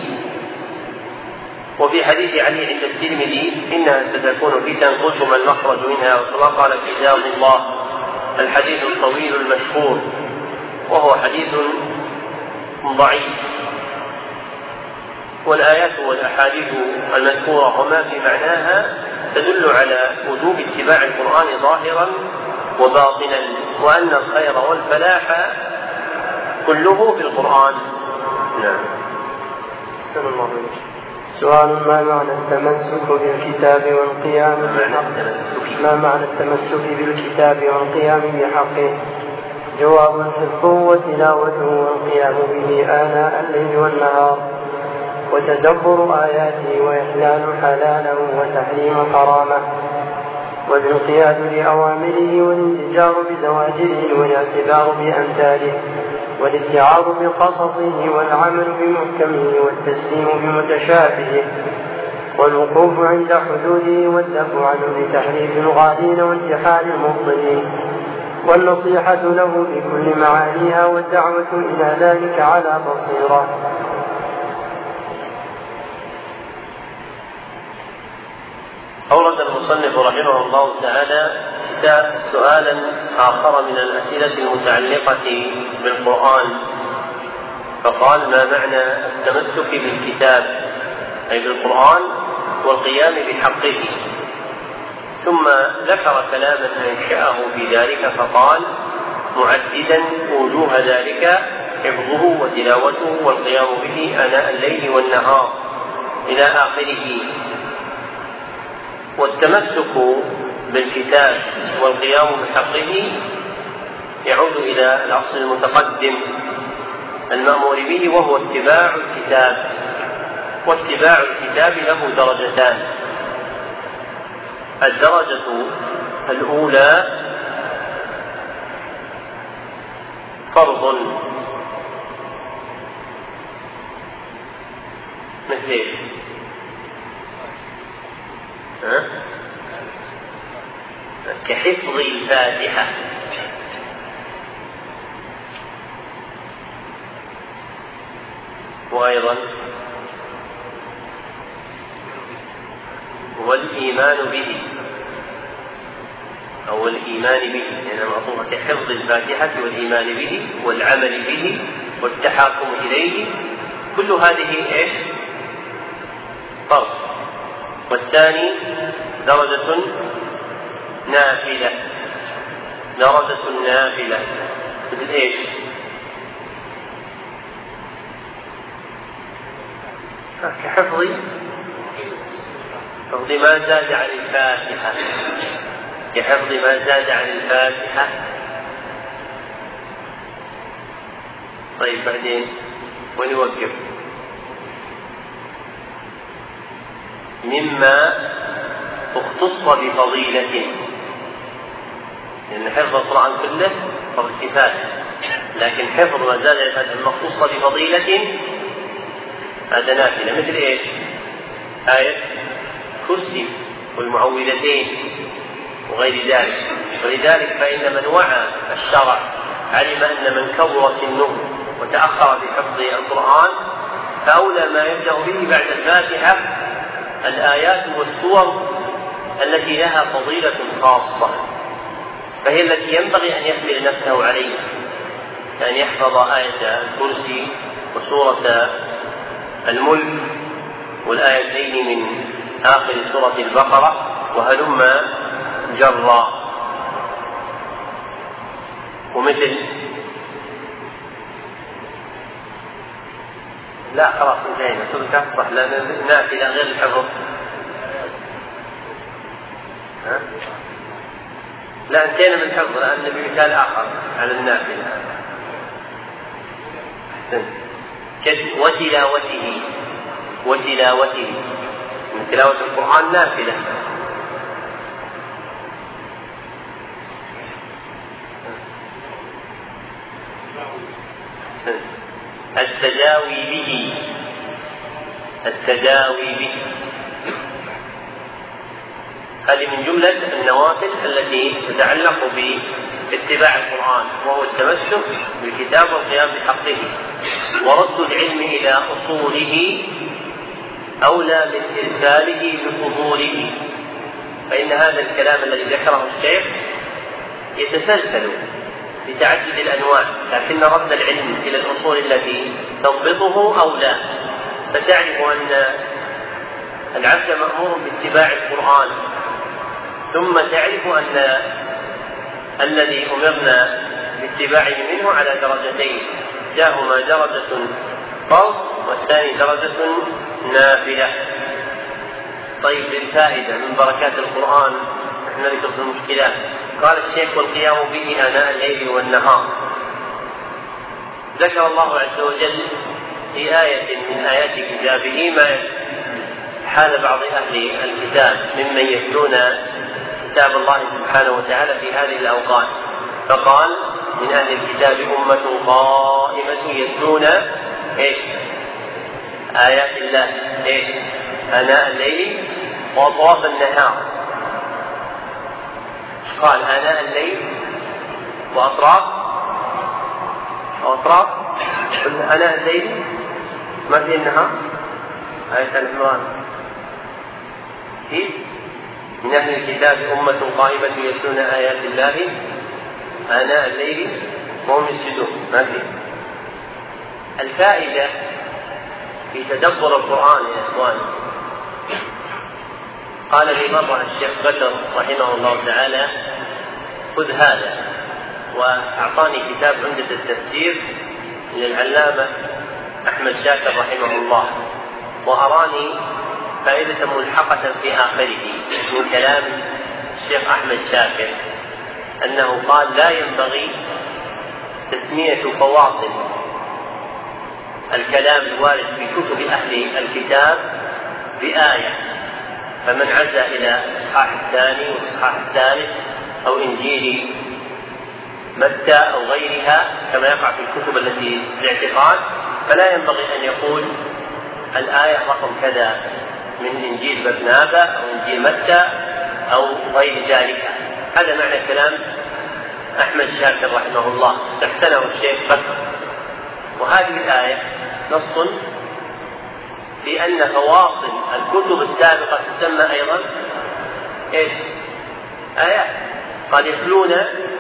وفي حديث علي عند الترمذي: إنها ستكون فتن قلت ما المخرج منها؟ فقال: كتاب الله. الحديث الطويل المشهور، وهو حديث ضعيف. والآيات والأحاديث المذكورة وما في معناها تدل على وجوب اتباع القرآن ظاهرا وباطنا، وأن الخير والفلاح كله في القرآن. نعم. السلام الله عليكم. سؤال: ما معنى التمسك بالكتاب والقيام بحقه؟ ما معنى التمسك بالكتاب والقيام بحقه؟ جواب: حفظه وتلاوته والقيام به آناء الليل والنهار، وتدبر آياته وإحلال حلاله وتحريم حرامه، والانقياد لأوامره والانزجار بزواجره والاعتبار بأمثاله، والاتعاظ بقصصه والعمل بمحكمه والتسليم بمتشابهه، والوقوف عند حدوده والدفع عنه لتحريف الغالين وانتحال المبطلين، والنصيحة له بكل معانيها والدعوة إلى ذلك على بصيرة. أورد المصنف رحمه الله تعالى سؤالا آخر من الأسئلة المتعلقة بالقرآن، فقال: ما معنى التمسك بالكتاب أي بالقرآن والقيام بحقه؟ ثم ذكر كلاما أنشأه في ذلك فقال: معددا وجوه ذلك حفظه وتلاوته والقيام به آناء الليل والنهار إلى آخره. والتمسك بالكتاب والقيام بحقه يعود إلى الأصل المتقدم المأمور به، وهو اتباع الكتاب. واتباع الكتاب له درجتان: الدرجة الأولى فرض، مثل ايش؟ كحفظ الفاتحة، وأيضا والإيمان به أو الإيمان به، لأنها معطوفة كحفظ الفاتحة والإيمان به والعمل به والتحاكم إليه، كل هذه إيش؟ فرض. والثاني درجة نافلة، درجة نافلة مثل إيش؟ كحفظ حفظ ما زاد عن الفاتحة، كحفظ ما زاد عن الفاتحة. طيب بعدين وين يوقف؟ مما اختص بفضيلة، لأن حفظ القرآن كله فرض كفاية، لكن حفظ ما زاد عن الفاتحة المختص بفضيلة هذا نافلة، مثل إيش؟ آية كرسي والمعوذتين وغير ذلك. ولذلك فإن من وعى الشرع علم أن من كبر سنه وتأخر في حفظ القرآن فأولى ما يبدأ به بعد الفاتحة الآيات والسور التي لها فضيلة خاصة، فهي التي ينبغي أن يحمل نفسه عليها، أن يحفظ آية الكرسي وسورة الملك والآيتين من آخر سورة البقرة وهلم جرا. ومثل لا خلاص انتهينا، سورة الكهف صح، لأن نافلة غير الحفظ. ها؟ لا انتهينا من الحفظ، لأن بمثال آخر على النافلة. أحسن. وتلاوته، وتلاوته من تلاوة القرآن نافلة. التداوي به، التداوي به هذه من جملة النوافل التي تتعلق باتباع القرآن، وهو التمسك بالكتاب والقيام بحقه، ورد العلم إلى أصوله أولى من إرساله بفضوله. فإن هذا الكلام الذي ذكره الشيخ يتسلسل بتعدد الأنواع، لكن رد العلم إلى الأصول التي تضبطه أولى. فتعرف أن العبد مأمور باتباع القرآن، ثم تعرف أن الذي أمرنا باتباعه منه على درجتين، إحداهما درجة فرض والثاني درجة نافلة. طيب، للفائدة من بركات القرآن نحن نذكر في المشكلات. قال الشيخ: والقيام به آناء الليل والنهار. ذكر الله عز وجل في آية من آيات كتابه ما حال بعض أهل الكتاب ممن يتلون كتاب الله سبحانه وتعالى في هذه الأوقات، فقال: من أهل الكتاب أمة قائمة يتلون إيش؟ آيات الله إيش؟ آناء الليل وأطراف النهار. قال: آناء الليل وأطراف وأطراف آناء الليل ما في النهار. آية العمران: من أهل الكتاب أمة قائمة يتلون آيات الله آناء الليل وهم يسجدون. ما في. الفائدة في تدبر القرآن يا إخوان، قال لي مرة الشيخ بدر رحمه الله تعالى: خذ هذا، وأعطاني كتاب عمدة التفسير للعلامة أحمد شاكر رحمه الله، وأراني فائدة ملحقة في آخره من كلام الشيخ أحمد شاكر، أنه قال: لا ينبغي تسمية فواصل الكلام الوارد في كتب أهل الكتاب بآية، فمن عزى إلى الإصحاح الثاني والإصحاح الثالث أو إنجيل متى أو غيرها كما يقع في الكتب التي بالاعتقاد، فلا ينبغي أن يقول الآية رقم كذا من إنجيل برنابا أو إنجيل متى أو غير ذلك. هذا معنى كلام أحمد شاكر رحمه الله، استحسنه الشيخ بدر. وهذه الآية نص بأن فواصل الكتب السابقة تسمى أيضا إيش؟ آيات. قد يتلون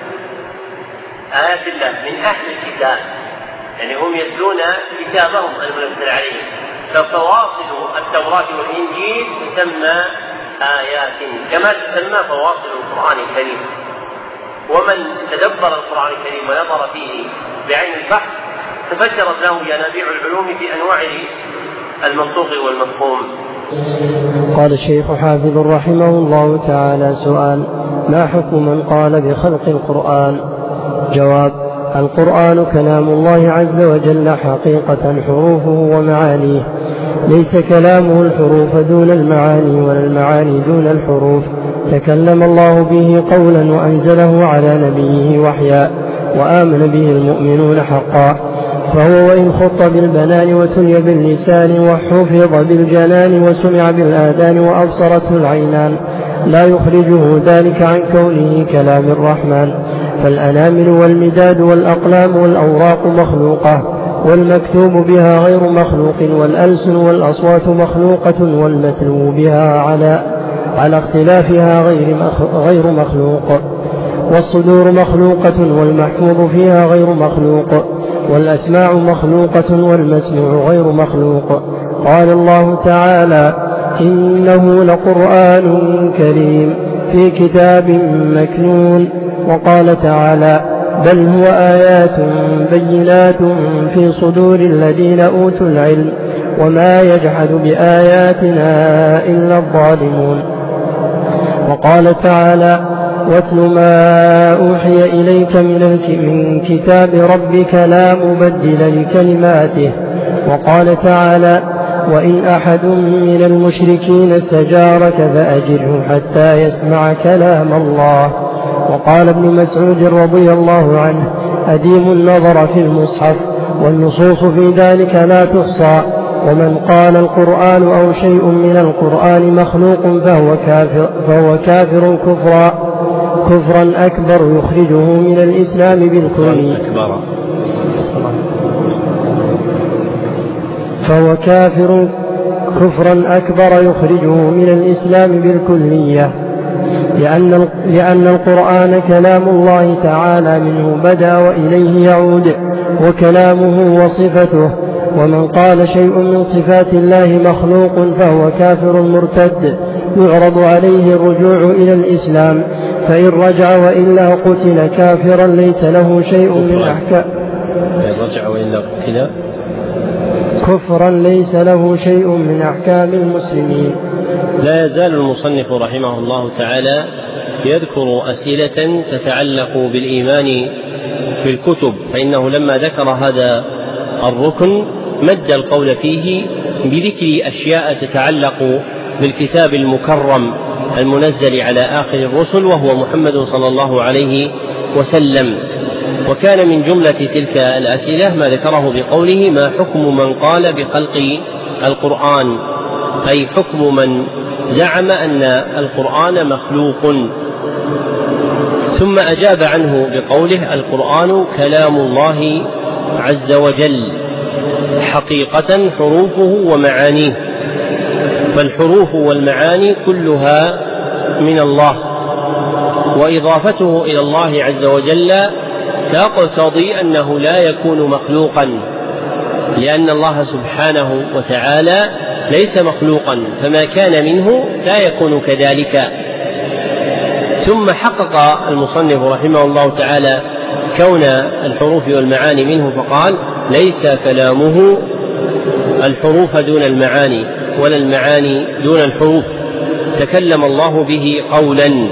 آيات الله من أهل الكتاب، يعني هم يتلون كتابهم المنزل عليهم، ففواصل التوراة والإنجيل تسمى آيات كما تسمى فواصل القرآن الكريم. ومن تدبر القرآن الكريم ونظر فيه بعين البحث تفجرت له ينابيع العلوم في أنواع المنطوق والمفهوم. قال الشيخ حافظ رحمه الله تعالى: سؤال: ما حكم من قال بخلق القرآن؟ جواب: القرآن كلام الله عز وجل حقيقة، حروفه ومعانيه، ليس كلامه الحروف دون المعاني ولا المعاني دون الحروف. تكلم الله به قولا وأنزله على نبيه وحيا، وآمن به المؤمنون حقا، فهو وإن خط بالبنان وتلي باللسان وحفظ بالجنان وسمع بالآذان وأبصرته العينان لا يخرجه ذلك عن كونه كلام الرحمن. فالأنامل والمداد والأقلام والأوراق مخلوقة، والمكتوب بها غير مخلوق، والألسن والأصوات مخلوقة، والمتلو بها على على اختلافها غير مخلوق، والصدور مخلوقة والمحفوظ فيها غير مخلوق، والأسماع مخلوقة والمسموع غير مخلوق. قال الله تعالى: إنه لقرآن كريم في كتاب مكنون. وقال تعالى: بل هو آيات بينات في صدور الذين أوتوا العلم وما يجحد بآياتنا إلا الظالمون. وقال تعالى: واتل ما أوحي إليك من كتاب ربك لا مبدل لكلماته. وقال تعالى: وإن أحد من المشركين استجارك فأجره حتى يسمع كلام الله. وقال ابن مسعود رضي الله عنه: أديم النظر في المصحف، والنصوص في ذلك لا تحصى، ومن قال القرآن أو شيء من القرآن مخلوق فهو كافر, فهو كافر كفرا كفرا أكبر يخرجه من الإسلام بالكلية. فهو كافر كفرا أكبر يخرجه من الإسلام بالكلية، لأن, لأن القرآن كلام الله تعالى منه بدأ وإليه يعود، وكلامه وصفته. ومن قال شيء من صفات الله مخلوق فهو كافر مرتد يعرض عليه الرجوع إلى الإسلام، فإن رجع وإلا قتل كافرا ليس له شيء من أحكام فإن رجع وإلا قتل كفرا ليس له شيء من أحكام المسلمين. لا يزال المصنف رحمه الله تعالى يذكر أسئلة تتعلق بالإيمان في الكتب، فإنه لما ذكر هذا الركن مد القول فيه بذكر أشياء تتعلق بالكتاب المكرم المنزل على آخر الرسل وهو محمد صلى الله عليه وسلم. وكان من جملة تلك الأسئلة ما ذكره بقوله: ما حكم من قال بخلق القرآن، أي حكم من زعم أن القرآن مخلوق. ثم أجاب عنه بقوله: القرآن كلام الله عز وجل حقيقة حروفه ومعانيه، فالحروف والمعاني كلها من الله، وإضافته إلى الله عز وجل تقتضي أنه لا يكون مخلوقا، لأن الله سبحانه وتعالى ليس مخلوقا، فما كان منه لا يكون كذلك. ثم حقق المصنف رحمه الله تعالى كون الحروف والمعاني منه فقال: ليس كلامه الحروف دون المعاني ولا المعاني دون الحروف، تكلم الله به قولا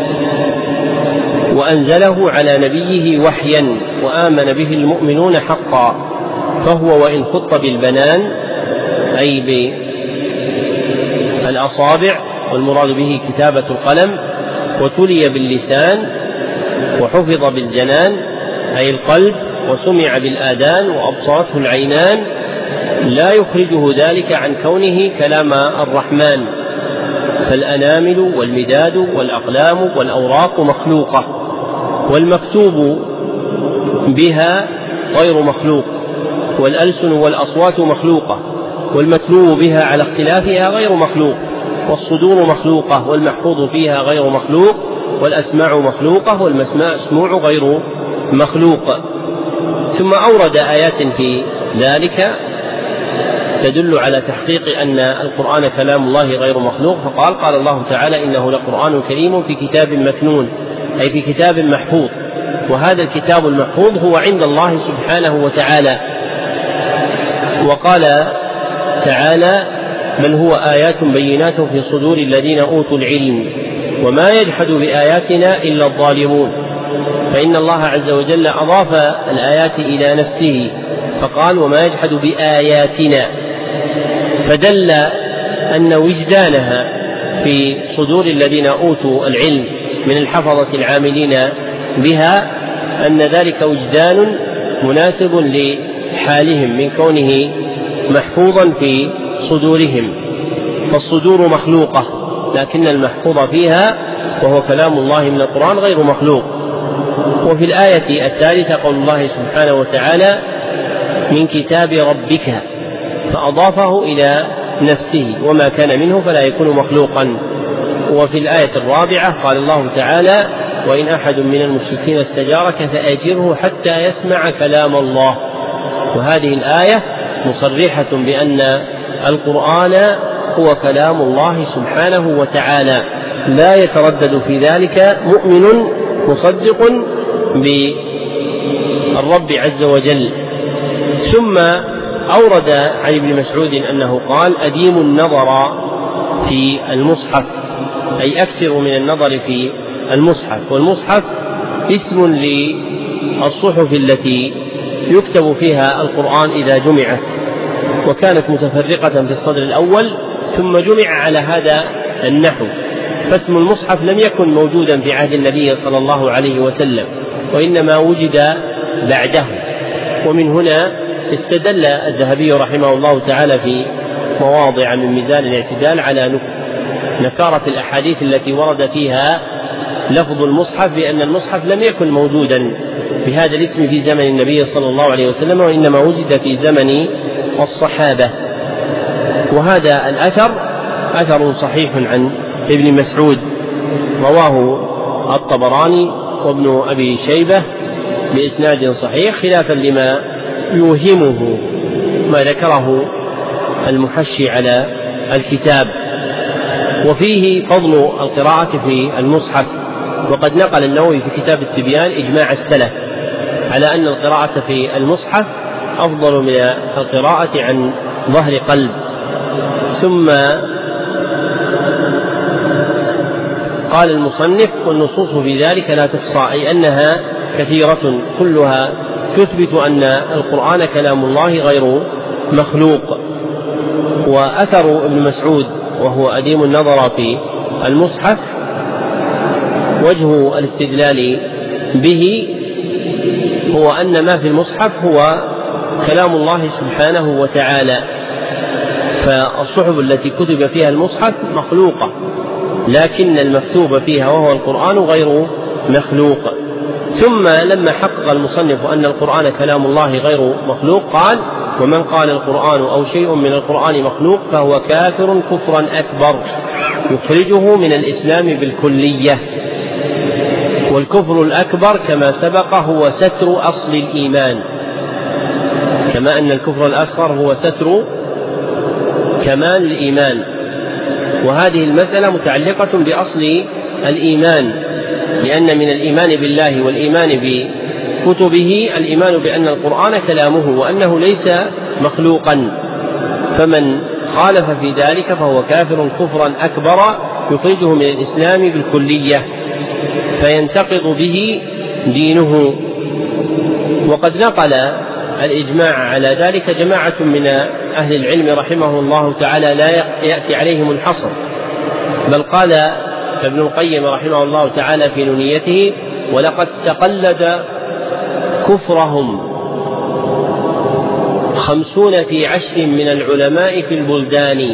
وأنزله على نبيه وحيا وآمن به المؤمنون حقا، فهو وإن خط بالبنان أي بالأصابع والمراد به كتابة القلم، وتلي باللسان وحفظ بالجنان أي القلب، وسمع بالآذان وأبصرته العينان، لا يخرجه ذلك عن كونه كلام الرحمن، فالأنامل والمداد والأقلام والأوراق مخلوقة، والمكتوب بها غير مخلوق، والألسن والأصوات مخلوقة، والمتلو بها على اختلافها غير مخلوق، والصدور مخلوقة، والمحفوظ فيها غير مخلوق، والأسماع مخلوقة، والمسموع غير مخلوق. ثم أورد آيات في ذلك تدل على تحقيق أن القرآن كلام الله غير مخلوق، فقال: قال الله تعالى: إنه لقرآن كريم في كتاب مكنون، أي في كتاب محفوظ، وهذا الكتاب المحفوظ هو عند الله سبحانه وتعالى. وقال تعالى: بل هو آيات بينات في صدور الذين أوتوا العلم وما يجحد بآياتنا إلا الظالمون، فإن الله عز وجل أضاف الآيات إلى نفسه فقال: وما يجحد بآياتنا، فدل أن وجدانها في صدور الذين أوتوا العلم من الحفظة العاملين بها أن ذلك وجدان مناسب لحالهم من كونه محفوظا في صدورهم، فالصدور مخلوقة لكن المحفوظ فيها وهو كلام الله من القرآن غير مخلوق. وفي الآية الثالثة قول الله سبحانه وتعالى: من كتاب ربك، فأضافه إلى نفسه، وما كان منه فلا يكون مخلوقا. وفي الآية الرابعة قال الله تعالى: وإن أحد من المشركين استجارك فأجره حتى يسمع كلام الله. وهذه الآية مصرحة بأن القرآن هو كلام الله سبحانه وتعالى، لا يتردد في ذلك مؤمن مصدق بالرب عز وجل. ثم أورد عن ابن مسعود أنه قال: أديم النظر في المصحف، أي أكثر من النظر في المصحف. والمصحف اسم للصحف التي يكتب فيها القرآن إذا جمعت، وكانت متفرقة في الصدر الأول ثم جمع على هذا النحو، فاسم المصحف لم يكن موجودا في عهد النبي صلى الله عليه وسلم، وإنما وجد بعده. ومن هنا استدل الذهبي رحمه الله تعالى في مواضع من ميزان الاعتدال على نكارة الأحاديث التي ورد فيها لفظ المصحف بأن المصحف لم يكن موجودا بهذا الاسم في زمن النبي صلى الله عليه وسلم، وإنما وجد في زمن الصحابة. وهذا الأثر أثر صحيح عن ابن مسعود، رواه الطبراني وابن أبي شيبة بإسناد صحيح، خلافا لما يوهمه ما ذكره المحشي على الكتاب. وفيه فضل القراءة في المصحف، وقد نقل النووي في كتاب التبيان إجماع السلف على أن القراءة في المصحف أفضل من القراءة عن ظهر قلب. ثم قال المصنف: والنصوص في ذلك لا تحصى، أي أنها كثيرة كلها تثبت أن القرآن كلام الله غير مخلوق. وأثر ابن مسعود وهو أديم النظر في المصحف وجه الاستدلال به هو أن ما في المصحف هو كلام الله سبحانه وتعالى، فالصحف التي كتب فيها المصحف مخلوقة، لكن المكتوب فيها وهو القرآن غير مخلوق. ثم لما حقق المصنف أن القرآن كلام الله غير مخلوق قال: ومن قال القرآن أو شيء من القرآن مخلوق فهو كافر كفرا أكبر يخرجه من الإسلام بالكلية. والكفر الأكبر كما سبق هو ستر أصل الإيمان، كما أن الكفر الأصغر هو ستر كمال الإيمان. وهذه المسألة متعلقة بأصل الإيمان، لأن من الإيمان بالله والإيمان بكتبه الإيمان بأن القرآن كلامه وأنه ليس مخلوقا، فمن خالف في ذلك فهو كافر كفرا أكبر يخرجه من الإسلام بالكلية فينتقض به دينه. وقد نقل الإجماع على ذلك جماعة من أهل العلم رحمه الله تعالى لا يأتي عليهم الحصر، بل قال ابن القيم رحمه الله تعالى في نونيته: ولقد تقلد كفرهم خمسون في عشر من العلماء في البلدان،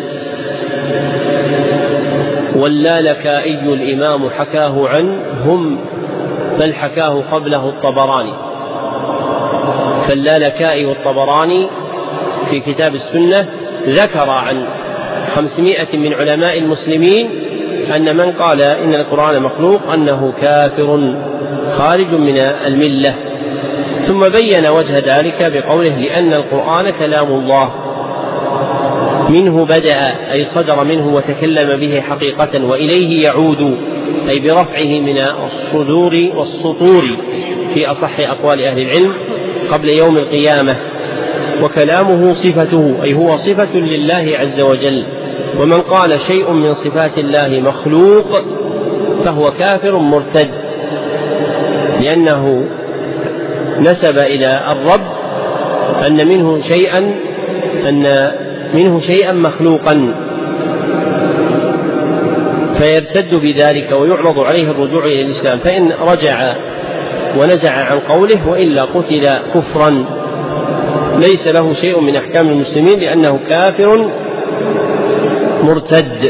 واللالكائي الإمام حكاه عنهم بل حكاه قبله الطبراني. فاللالكائي والطبراني في كتاب السنة ذكر عن خمسمائة من علماء المسلمين أن من قال إن القرآن مخلوق أنه كافر خارج من الملة. ثم بين وجه ذلك بقوله: لأن القرآن كلام الله منه بدأ، أي صدر منه وتكلم به حقيقة، وإليه يعود، أي برفعه من الصدور والسطور في أصح أقوال أهل العلم قبل يوم القيامة. وكلامه صفته، أي هو صفة لله عز وجل. ومن قال شيء من صفات الله مخلوق فهو كافر مرتد، لأنه نسب إلى الرب أن منه شيئا أن منه شيئا مخلوقا، فيرتد بذلك ويعرض عليه الرجوع إلى الإسلام، فإن رجع ونزع عن قوله وإلا قتل كفرا ليس له شيء من أحكام المسلمين، لأنه كافر مرتد.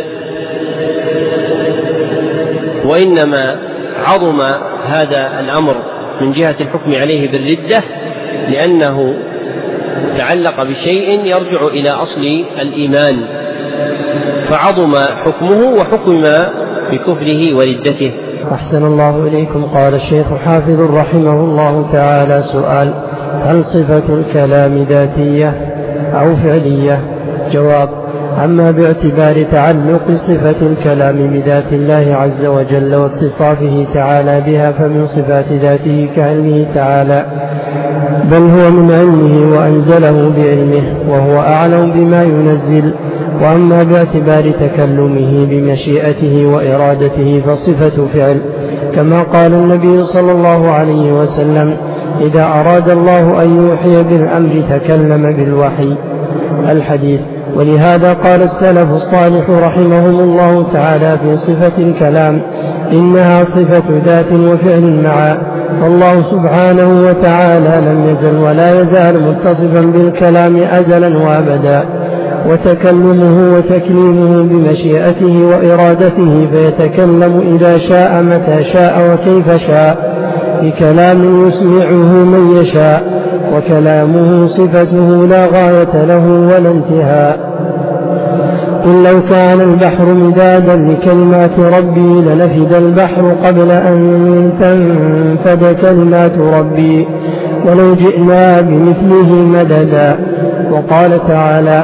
وإنما عظم هذا الأمر من جهة الحكم عليه بالردة لأنه تعلق بشيء يرجع إلى أصل الإيمان، فعظم حكمه وحكم بكفره وردته. أحسن الله إليكم. قال الشيخ حافظ رحمه الله تعالى: سؤال: هل صفة الكلام ذاتية أو فعلية؟ جواب: أما باعتبار تعلق صفة الكلام بذات الله عز وجل واتصافه تعالى بها فمن صفات ذاته كعلمه تعالى، بل هو من علمه وأنزله بعلمه وهو أعلم بما ينزل. وأما باعتبار تكلمه بمشيئته وإرادته فصفة فعل، كما قال النبي صلى الله عليه وسلم: إذا أراد الله أن يوحي بالأمر تكلم بالوحي، الحديث. ولهذا قال السلف الصالح رحمهم الله تعالى في صفة الكلام: إنها صفة ذات وفعل معا. فالله سبحانه وتعالى لم يزل ولا يزال متصفا بالكلام أزلا وأبدا، وتكلمه وتكليمه بمشيئته وإرادته، فيتكلم إذا شاء متى شاء وكيف شاء بكلام يسمعه من يشاء، وكلامه صفته لا غاية له ولا انتهاء. قل لو كان البحر مدادا لكلمات ربي لنفد البحر قبل أن تنفد كلمات ربي ولو جئنا بمثله مددا. وقال تعالى: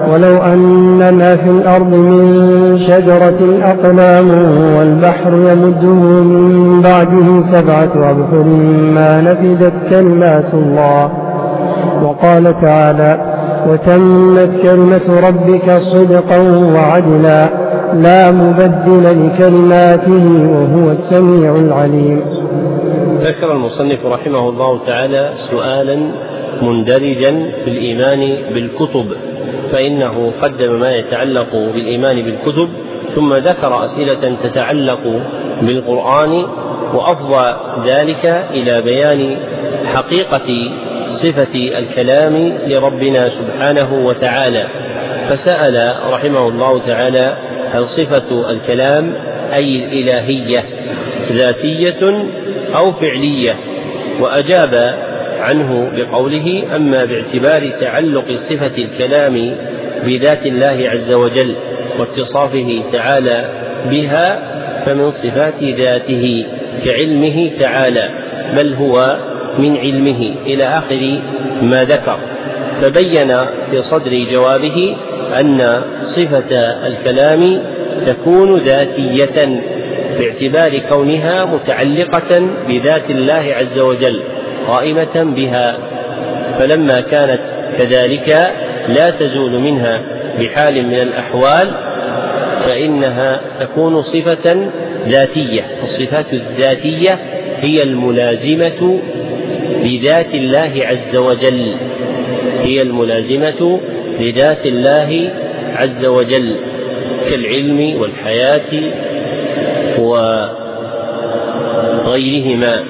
ولو أن ما في الأرض من شجرة أقلام والبحر يمده من بعده سبعة أبحر ما نفدت كلمات الله. وقال تعالى: وتمت كلمة ربك صدقا وعدلا لا مبدل لكلماته وهو السميع العليم. ذكر المصنف رحمه الله تعالى سؤالا مندرجا في الإيمان بالكتب، فإنه قدم ما يتعلق بالإيمان بالكتب ثم ذكر أسئلة تتعلق بالقرآن، وأفضى ذلك إلى بيان حقيقة صفة الكلام لربنا سبحانه وتعالى، فسأل رحمه الله تعالى: هل صفة الكلام أي الإلهية ذاتية أو فعلية؟ وأجاب عنه بقوله: أما باعتبار تعلق صفة الكلام بذات الله عز وجل واتصافه تعالى بها فمن صفات ذاته كعلمه تعالى، بل هو من علمه، إلى آخر ما ذكر. فبين في صدر جوابه أن صفة الكلام تكون ذاتية باعتبار كونها متعلقة بذات الله عز وجل قائمة بها، فلما كانت كذلك لا تزول منها بحال من الأحوال فإنها تكون صفة ذاتية. الصفات الذاتية هي الملازمة لذات الله عز وجل هي الملازمة لذات الله عز وجل كالعلم والحياة وغيرهما.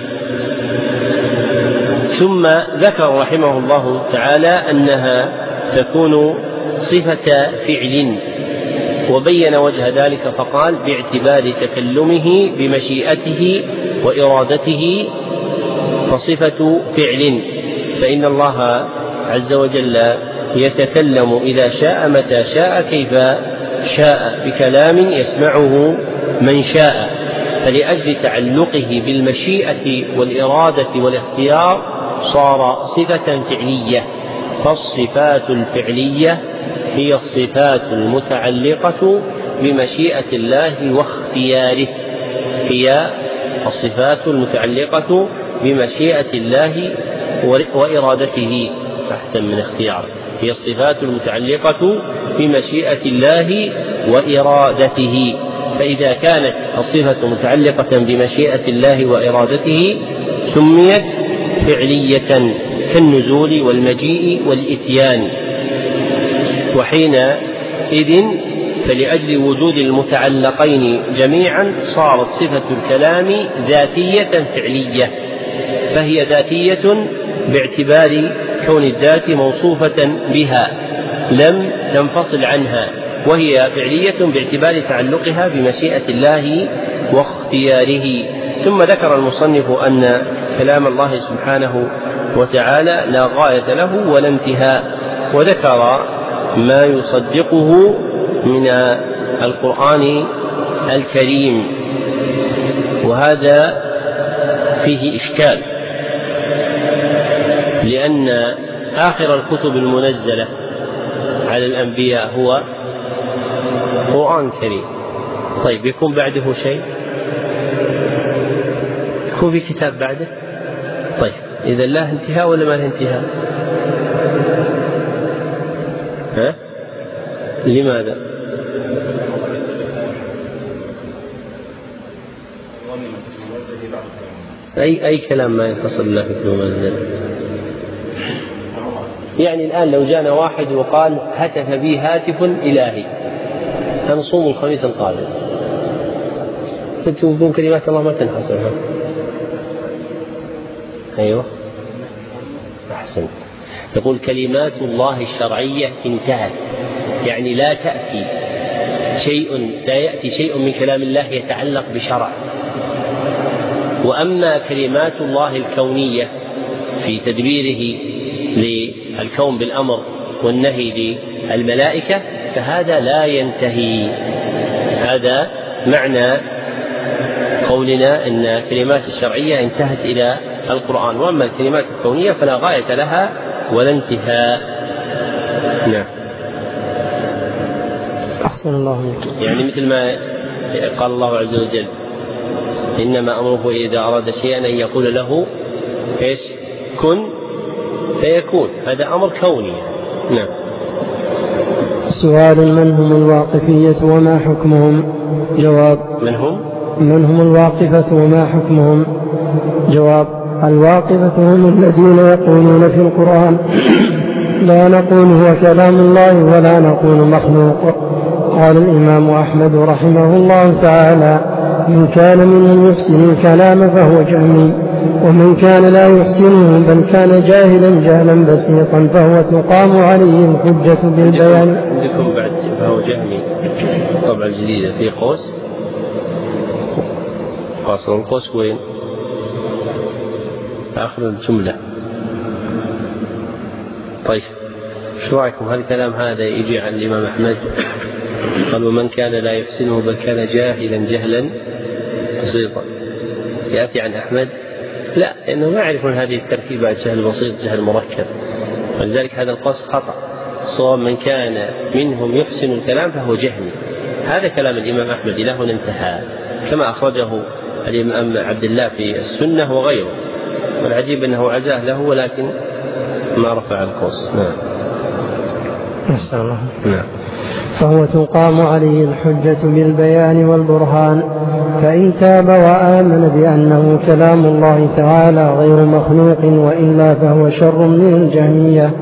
ثم ذكر رحمه الله تعالى أنها تكون صفة فعل، وبين وجه ذلك فقال: باعتبار تكلمه بمشيئته وإرادته فصفة فعل، فإن الله عز وجل يتكلم إذا شاء متى شاء كيف شاء بكلام يسمعه من شاء، فلأجل تعلقه بالمشيئة والإرادة والاختيار صار صفة فعلية. فالصفات الفعلية هي الصفات المتعلقة بمشيئة الله واختياره هي الصفات المتعلقة بمشيئة الله وإرادته أحسن من اختياره هي الصفات المتعلقة بمشيئة الله وإرادته. فإذا كانت الصفة متعلقة بمشيئة الله وإرادته سميت فعلية كالنزول والمجيء والإتيان، وحينئذ فلأجل وجود المتعلقين جميعا صارت صفة الكلام ذاتية فعلية، فهي ذاتية باعتبار كون الذات موصوفة بها لم تنفصل عنها، وهي فعلية باعتبار تعلقها بمشيئة الله واختياره. ثم ذكر المصنف أن كلام الله سبحانه وتعالى لا غاية له ولا انتهاء، وذكر ما يصدقه من القرآن الكريم، وهذا فيه إشكال، لأن آخر الكتب المنزلة على الأنبياء هو قرآن كريم. طيب يكون بعده شيء؟ يكون في كتاب بعده؟ طيب إذا له انتهاء ولا ما له انتهاء؟ ها؟ لماذا؟ أي أي كلام ما يتصل الله في المنزل. يعني الآن لو جانا واحد وقال هتف بي هاتف إلهي هنصوم الخميس القادم، تقول كلمات الله ما تنحصرها. أيوة أحسن. يقول كلمات الله الشرعية انتهت، يعني لا تأتي شيء لا يأتي شيء من كلام الله يتعلق بشرع. وأما كلمات الله الكونية في تدبيره للكون بالأمر والنهي للملائكة فهذا لا ينتهي. هذا معنى قولنا أن كلمات الشرعية انتهت إلى القرآن، وأما الكلمات الكونية فلا غاية لها ولا انتهاء. نعم. أحسن الله عليك. يعني مثل ما قال الله عز وجل إنما أمره إذا أراد شيئا أن يقول له إيش كن فيكون، هذا أمر كوني. نعم. سؤال: من هم الواقفية وما حكمهم؟ جواب: من هم؟ من هم الواقفة وما حكمهم؟ جواب: الواقفة هم الذين يقولون في القرآن لا نقول هو كلام الله ولا نقول مخلوق. قال الإمام أحمد رحمه الله تعالى: من كان منهم يحسن الكلام فهو جهمي، ومن كان لا يحسنه بل كان جاهلا جهلا بسيطا فهو تقام عليه الحجة بالبيان. عندكم بعد فهو جهمي طبعا جديدة في قوس، قاصر القوس وين؟ آخر الجملة. طيب شو رأيكم؟ هل الكلام هذا يجي عن الإمام أحمد؟ قال: ومن كان لا يحسنه بل كان جاهلا جهلا بسيطا. يأتي عن أحمد؟ لا، لأنه ما يعرفون هذه التركيبة: جهل بسيط، جهل مركب، ولذلك هذا القصد خطأ. الصواب من كان منهم يحسن الكلام فهو جهمي. هذا كلام الإمام أحمد، إلى هنا انتهى، كما أخرجه الإمام عبد الله في السنة وغيره، والعجيب أنه عزاه له ولكن ما رفع القوس. نعم. أحسن الله. نعم. فهو تقام عليه الحجة بالبيان والبرهان، فإن تاب وآمن بأنه كلام الله تعالى غير مخلوق وإلا فهو شر من الجهمية.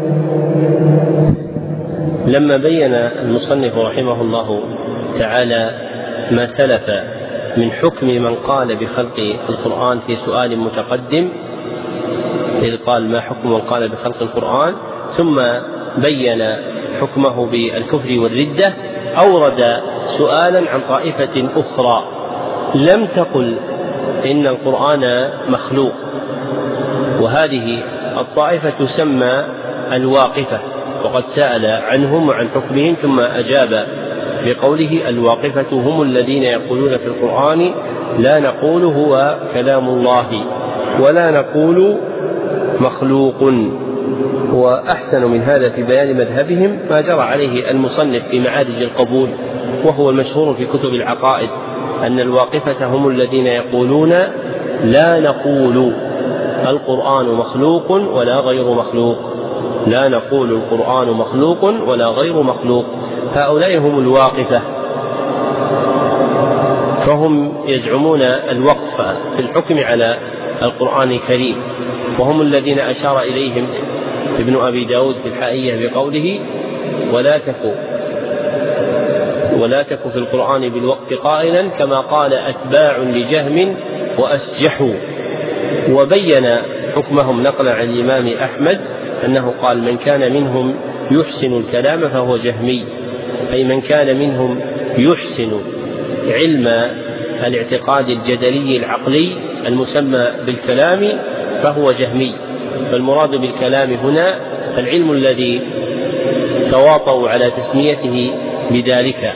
لما بين المصنف رحمه الله تعالى ما سلف من حكم من قال بخلق القرآن في سؤال متقدم، إذ قال: ما حكم من قال بخلق القرآن؟ ثم بين حكمه بالكفر والردة، أورد سؤالا عن طائفة أخرى لم تقل إن القرآن مخلوق، وهذه الطائفة تسمى الواقفة، وقد سأل عنهم وعن حكمهم ثم أجاب بقوله: الواقفة هم الذين يقولون في القرآن لا نقول هو كلام الله ولا نقول مخلوق. وأحسن من هذا في بيان مذهبهم ما جرى عليه المصنف في معارج القبول، وهو المشهور في كتب العقائد، أن الواقفة هم الذين يقولون لا نقول القرآن مخلوق ولا غير مخلوق، لا نقول القرآن مخلوق ولا غير مخلوق. هؤلاء هم الواقفة، فهم يزعمون الوقف في الحكم على القرآن الكريم، وهم الذين أشار إليهم ابن أبي داود في الحائية بقوله: ولا تك ولا تك في القرآن بالوقف قائلا كما قال أتباع لجهم وأسجحوا. وبين حكمهم نقل عن الإمام أحمد أنه قال: من كان منهم يحسن الكلام فهو جهمي، أي من كان منهم يحسن علم الاعتقاد الجدلي العقلي المسمى بالكلام فهو جهمي. فالمراد بالكلام هنا العلم الذي تواطؤوا على تسميته بذلك،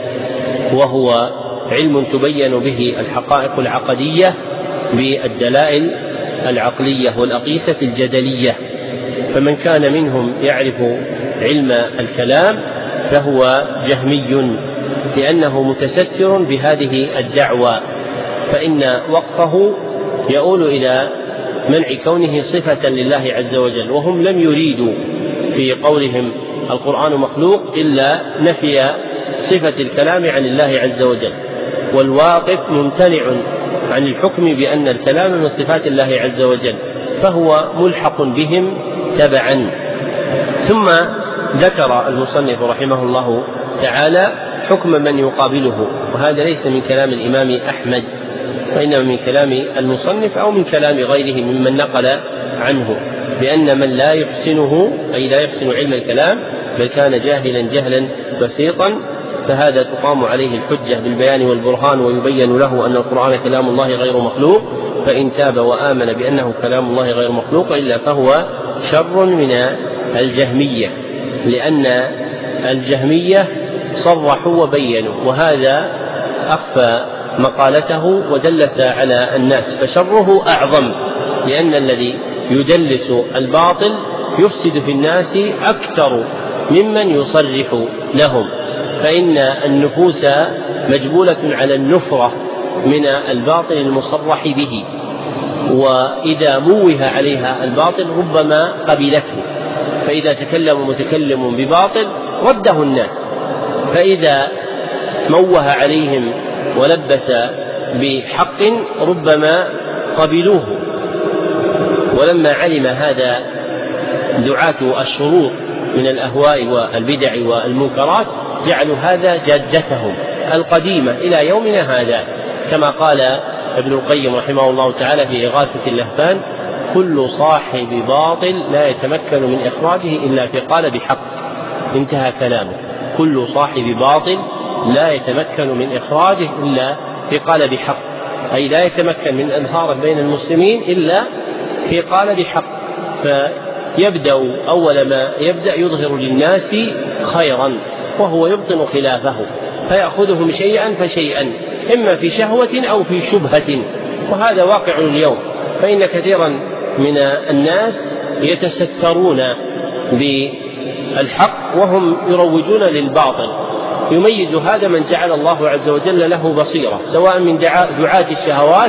وهو علم تبين به الحقائق العقدية بالدلائل العقلية والأقيسة الجدلية. فمن كان منهم يعرف علم الكلام فهو جهمي، لأنه متستر بهذه الدعوى، فإن وقفه يؤول إلى منع كونه صفة لله عز وجل، وهم لم يريدوا في قولهم القرآن مخلوق إلا نفي صفة الكلام عن الله عز وجل، والواقف ممتنع عن الحكم بأن الكلام من صفات الله عز وجل، فهو ملحق بهم تبعا. ثم ذكر المصنف رحمه الله تعالى حكم من يقابله، وهذا ليس من كلام الإمام أحمد، وإنما من كلام المصنف أو من كلام غيره ممن نقل عنه، بأن من لا يحسنه أي لا يحسن علم الكلام بل كان جاهلا جهلا بسيطا، فهذا تقام عليه الحجة بالبيان والبرهان، ويبين له أن القرآن كلام الله غير مخلوق، فإن تاب وآمن بأنه كلام الله غير مخلوق إلا فهو شر من الجهمية، لأن الجهمية صرحوا وبينوا، وهذا أخفى مقالته ودلس على الناس، فشره أعظم، لأن الذي يدلس الباطل يفسد في الناس أكثر ممن يصرح لهم. فإن النفوس مجبولة على النفرة من الباطل المصرح به، وإذا موه عليها الباطل ربما قبلته، فإذا تكلم متكلم بباطل رده الناس، فإذا موه عليهم ولبس بحق ربما قبلوه. ولما علم هذا دعاة الشرور من الأهواء والبدع والمنكرات جعلوا هذا جادتهم القديمة إلى يومنا هذا، كما قال ابن القيم رحمه الله تعالى في إغاثة اللهفان: كل صاحب باطل لا يتمكن من إخراجه إلا في قالب حق. انتهى كلامه: كل صاحب باطل لا يتمكن من إخراجه إلا في قالب حق، أي لا يتمكن من إظهاره بين المسلمين إلا في قالب حق. فيبدأ أول ما يبدأ يظهر للناس خيرا وهو يبطن خلافه، فيأخذهم شيئا فشيئا، إما في شهوة أو في شبهة، وهذا واقع اليوم. فإن كثيرا من الناس يتسترون بالحق وهم يروجون للباطل. يميز هذا من جعل الله عز وجل له بصيرة، سواء من دعاة الشهوات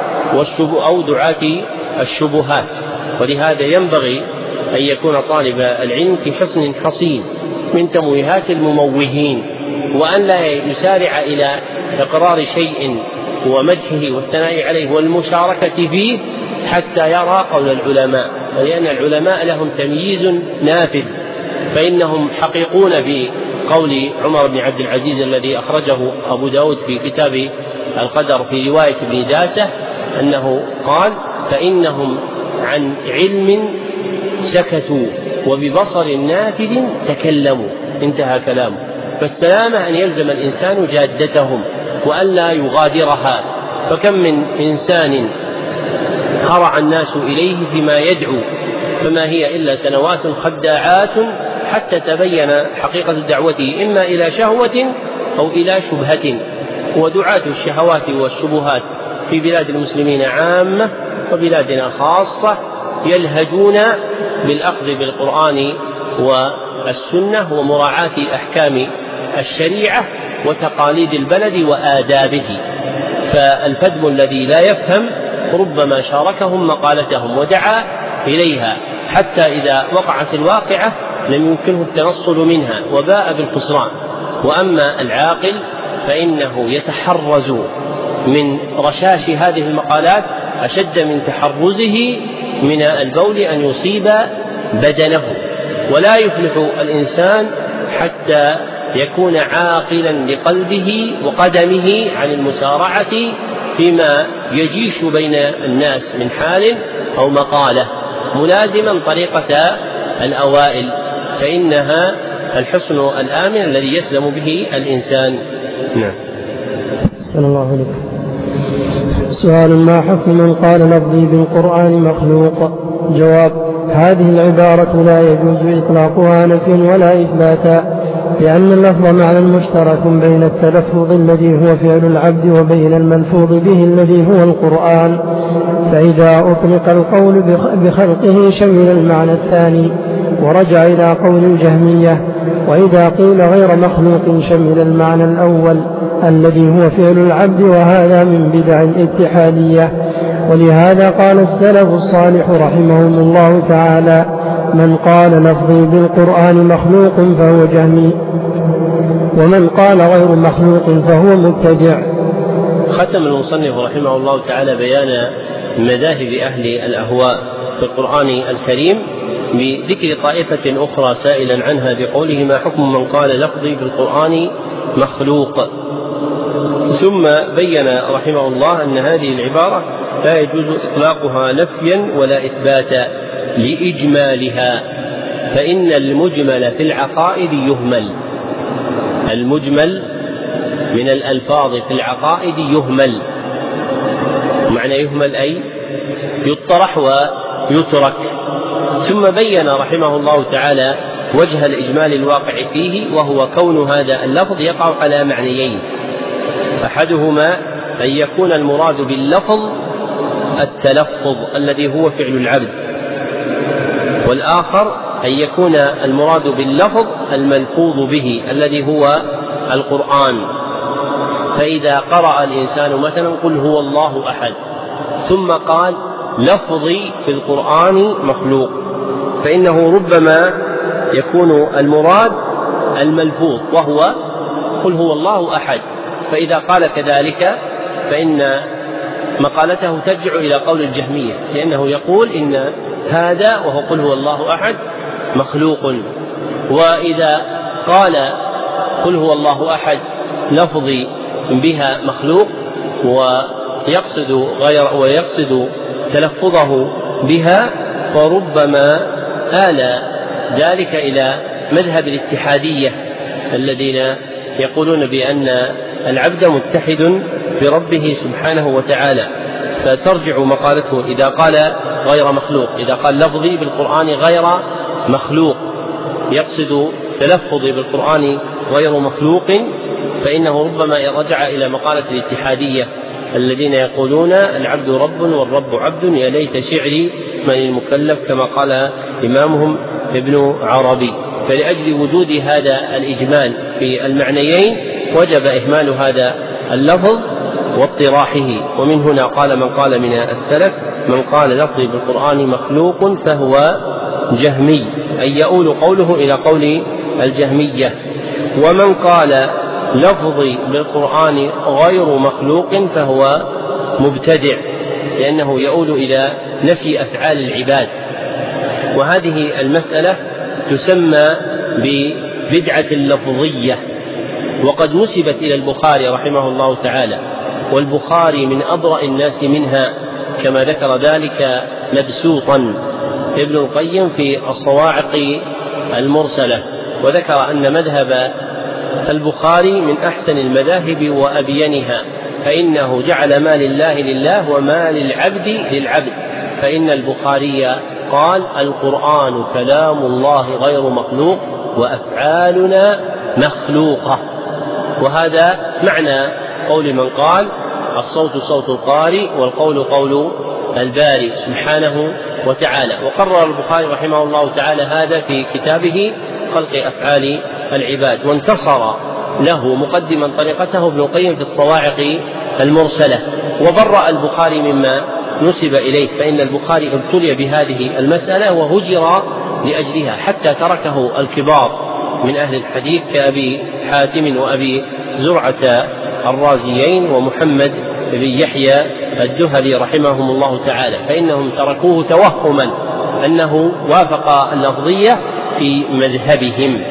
أو دعاة الشبهات. ولهذا ينبغي أن يكون طالب العلم في حصن حصين من تمويهات المموهين، وأن لا يسارع إلى إقرار شيء ومدحه والثناء عليه والمشاركة فيه حتى يرى قول العلماء، ولأن العلماء لهم تمييز نافذ، فإنهم حقيقون بقول عمر بن عبد العزيز الذي أخرجه أبو داود في كتاب القدر في رواية ابن داسة أنه قال: فإنهم عن علم سكتوا وببصر نافذ تكلموا. انتهى كلامه. فالسلامة أن يلزم الإنسان جادتهم وألا يغادرها، فكم من إنسان هرع الناس إليه فيما يدعو، فما هي إلا سنوات خداعات حتى تبين حقيقة دعوته إما إلى شهوة أو إلى شبهة. ودعاة الشهوات والشبهات في بلاد المسلمين عامة وبلادنا خاصة يلهجون بالأخذ بالقرآن والسنة ومراعاة أحكام الشريعة وتقاليد البلد وآدابه، فالفدم الذي لا يفهم ربما شاركهم مقالتهم ودعا إليها، حتى إذا وقعت الواقعة لم يمكنه التنصل منها وباء بالخسران. وأما العاقل فإنه يتحرز من رشاش هذه المقالات أشد من تحرزه من البول أن يصيب بدنه. ولا يفلح الإنسان حتى يكون عاقلا لقلبه وقدمه عن المسارعة فيما يجيش بين الناس من حال أو مقالة، ملازما طريقة الأوائل، فإنها الحصن الآمن الذي يسلم به الإنسان. نعم. صلى الله عليه وسلم. سؤال: ما حكم من قال لفظي بالقرآن مخلوق؟ جواب: هذه العبارة لا يجوز إطلاقها نفيا ولا إثباتا، لأن اللفظ معنى مشترك بين التلفظ الذي هو فعل العبد وبين الملفوظ به الذي هو القرآن، فإذا أطلق القول بخلقه شمل المعنى الثاني ورجع إلى قول الجهمية، وإذا قيل غير مخلوق شمل المعنى الأول الذي هو فعل العبد، وهذا من بدع الاتحادية. ولهذا قال السلف الصالح رحمهم الله تعالى: من قال لفظي بالقرآن مخلوق فهو جهمي، ومن قال غير مخلوق فهو مبتدع. ختم المصنف رحمه الله تعالى بيان مذاهب أهل الأهواء في القرآن الكريم بذكر طائفة أخرى سائلا عنها بقوله: ما حكم من قال لفظي بالقرآن مخلوق. ثم بين رحمه الله أن هذه العبارة لا يجوز إطلاقها نفيا ولا إثباتا لإجمالها، فإن المجمل في العقائد يهمل. المجمل من الألفاظ في العقائد يهمل، معنى يهمل أي يطرح ويترك. ثم بين رحمه الله تعالى وجه الإجمال الواقع فيه، وهو كون هذا اللفظ يقع على معنيين: أحدهما أن يكون المراد باللفظ التلفظ الذي هو فعل العبد، والآخر أن يكون المراد باللفظ الملفوظ به الذي هو القرآن. فإذا قرأ الإنسان مثلا قل هو الله أحد ثم قال لفظي في القرآن مخلوق، فإنه ربما يكون المراد الملفوظ وهو قل هو الله أحد، فإذا قال كذلك فإن مقالته ترجع إلى قول الجهمية، لأنه يقول إن هذا وهو قل هو الله أحد مخلوق. وإذا قال قل هو الله أحد لفظي بها مخلوق ويقصد غير ويقصد تلفظه بها، فربما آل ذلك إلى مذهب الاتحادية الذين يقولون بأن العبد متحد بربه سبحانه وتعالى، فترجع مقالته إذا قال غير مخلوق، إذا قال لفظي بالقرآن غير مخلوق يقصد تلفظي بالقرآن غير مخلوق، فإنه ربما رجع إلى مقالة الاتحادية الذين يقولون العبد رب والرب عبد يا ليت شعري من المكلف، كما قال إمامهم ابن عربي. فلأجل وجود هذا الإجمال في المعنيين وجب إهمال هذا اللفظ واطراحه. ومن هنا قال من قال من السلف من قال لفظي بالقرآن مخلوق فهو جهمي، أي يؤول قوله إلى قول الجهمية. ومن قال لفظي بالقرآن غير مخلوق فهو مبتدع، لأنه يؤول إلى نفي أفعال العباد. وهذه المسألة تسمى ببدعة اللفظية، وقد نسبت إلى البخاري رحمه الله تعالى، والبخاري من أبرأ الناس منها، كما ذكر ذلك مبسوطا ابن القيم في الصواعق المرسلة، وذكر أن مذهب البخاري من أحسن المذاهب وأبينها، فإنه جعل ما لله لله وما للعبد للعبد. فإن البخاري قال القرآن كلام الله غير مخلوق وأفعالنا مخلوقة، وهذا معنى قول من قال الصوت صوت القارئ والقول قول الباري سبحانه وتعالى. وقرر البخاري رحمه الله تعالى هذا في كتابه خلق أفعال العباد، وانتصر له مقدما طريقته ابن القيم في الصواعق المرسلة، وبرأ البخاري مما نسب إليه، فإن البخاري ابتلي بهذه المسألة وهجر لأجلها حتى تركه الكبار من أهل الحديث كأبي حاتم وأبي زرعة الرازيين ومحمد بن يحيى الدهلي رحمهم الله تعالى، فإنهم تركوه توهما أنه وافق اللفظية في مذهبهم.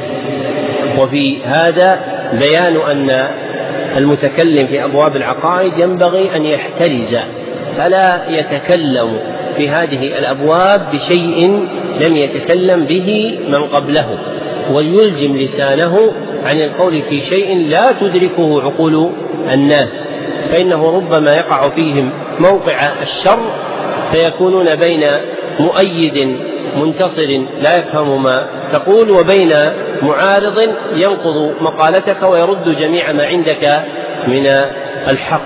وفي هذا بيان أن المتكلم في أبواب العقائد ينبغي أن يحترز، فلا يتكلم في هذه الأبواب بشيء لم يتكلم به من قبله، ويلجم لسانه عن القول في شيء لا تدركه عقول الناس، فإنه ربما يقع فيهم موقع الشر فيكونون بين مؤيد منتصر لا يفهم ما تقول وبين معارض ينقض مقالتك ويرد جميع ما عندك من الحق.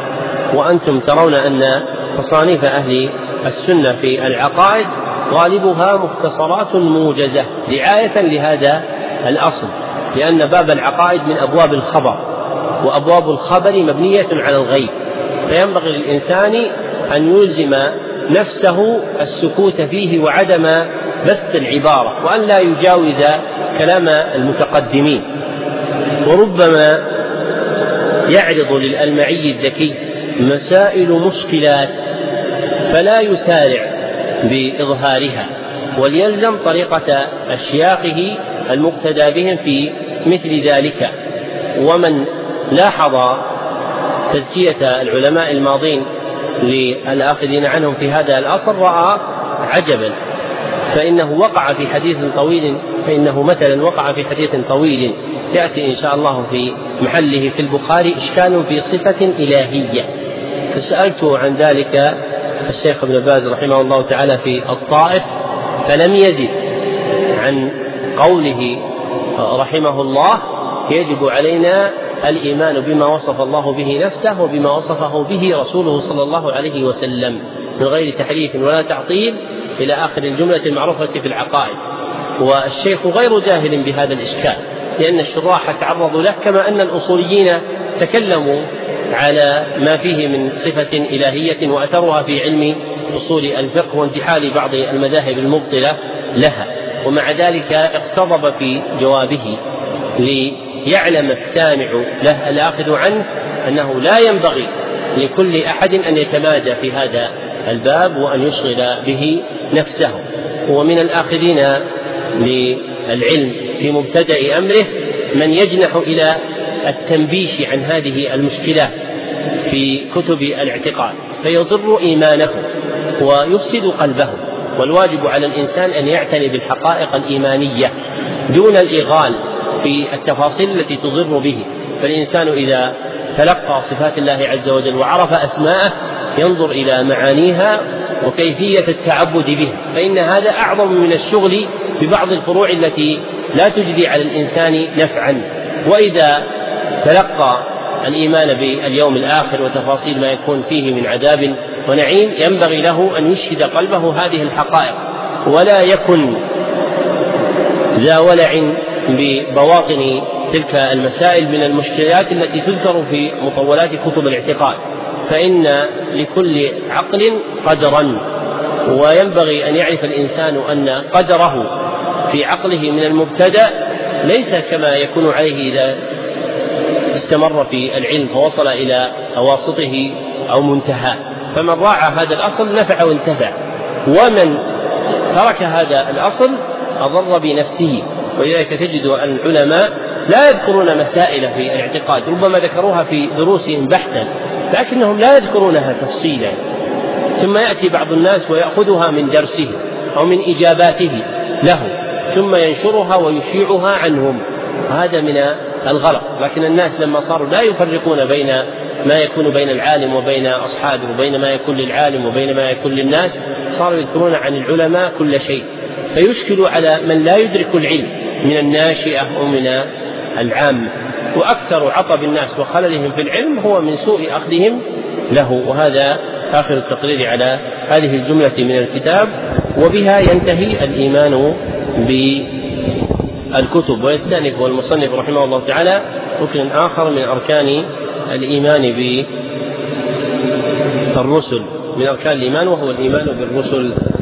وأنتم ترون أن تصانيف أهل السنة في العقائد غالبها مختصرات موجزة رعاية لهذا الأصل، لأن باب العقائد من أبواب الخبر، وأبواب الخبر مبنية على الغيب، فينبغي للإنسان أن يلزم نفسه السكوت فيه وعدم بث العبارة، وأن لا يجاوز كلام المتقدمين. وربما يعرض للألمعي الذكي مسائل مشكلات فلا يسارع بإظهارها، وليلزم طريقة أشياخه المقتدى بهم في مثل ذلك. ومن لاحظ تزكية العلماء الماضين للآخذين عنهم في هذا الأصل رأى عجبا، فإنه وقع في حديث طويل فإنه مثلا وقع في حديث طويل يأتي إن شاء الله في محله في البخاري إشكال في صفة إلهية، فسألت عن ذلك الشيخ ابن باز رحمه الله تعالى في الطائف، فلم يزد عن قوله رحمه الله يجب علينا الإيمان بما وصف الله به نفسه وبما وصفه به رسوله صلى الله عليه وسلم من غير تحريف ولا تعطيل إلى آخر الجملة المعروفة في العقائد. والشيخ غير جاهل بهذا الإشكال، لأن الشراح تعرضوا له، كما أن الأصوليين تكلموا على ما فيه من صفة إلهية وأثرها في علم أصول الفقه وانتحال بعض المذاهب المبطلة لها. ومع ذلك اقتضب في جوابه ليعلم السامع له الآخذ عنه أنه لا ينبغي لكل أحد أن يتمادى في هذا الباب وأن يشغل به نفسه. ومن الآخذين للعلم في مبتدأ أمره من يجنح إلى التنبيش عن هذه المشكلات في كتب الاعتقاد فيضر إيمانه ويفسد قلبه. والواجب على الإنسان أن يعتني بالحقائق الإيمانية دون الإغال في التفاصيل التي تضر به. فالإنسان إذا تلقى صفات الله عز وجل وعرف أسماءه ينظر إلى معانيها وكيفية التعبد به، فإن هذا أعظم من الشغل ببعض الفروع التي لا تجدي على الإنسان نفعا. وإذا تلقى الإيمان باليوم الآخر وتفاصيل ما يكون فيه من عذاب ونعيم ينبغي له أن يشهد قلبه هذه الحقائق، ولا يكن ذا ولع ببواطن تلك المسائل من المشكلات التي تذكر في مطولات كتب الاعتقاد، فإن لكل عقل قدرا، وينبغي أن يعرف الإنسان أن قدره في عقله من المبتدأ ليس كما يكون عليه إذا استمر في العلم فوصل إلى أواسطه أو منتهى. فمن راعى هذا الأصل نفع وانتفع، ومن ترك هذا الأصل أضر بنفسه. ولذلك تجد أن العلماء لا يذكرون مسائل في الاعتقاد، ربما ذكروها في دروسهم بحثا لكنهم لا يذكرونها تفصيلا، ثم يأتي بعض الناس ويأخذها من درسه أو من إجاباته له ثم ينشرها ويشيعها عنهم، هذا من الغلط. لكن الناس لما صاروا لا يفرقون بين ما يكون بين العالم وبين أصحابه وبين ما يكون للعالم وبين ما يكون للناس، صاروا يذكرون عن العلماء كل شيء، فيشكل على من لا يدرك العلم من الناشئة ومن العام. وأكثر عطب الناس وخللهم في العلم هو من سوء أخذهم له. وهذا آخر التقرير على هذه الجملة من الكتاب، وبها ينتهي الإيمان بالكتب. ويستأنف المصنف رحمه الله تعالى ركن آخر من أركان الإيمان بالرسل، من أركان الإيمان وهو الإيمان بالرسل.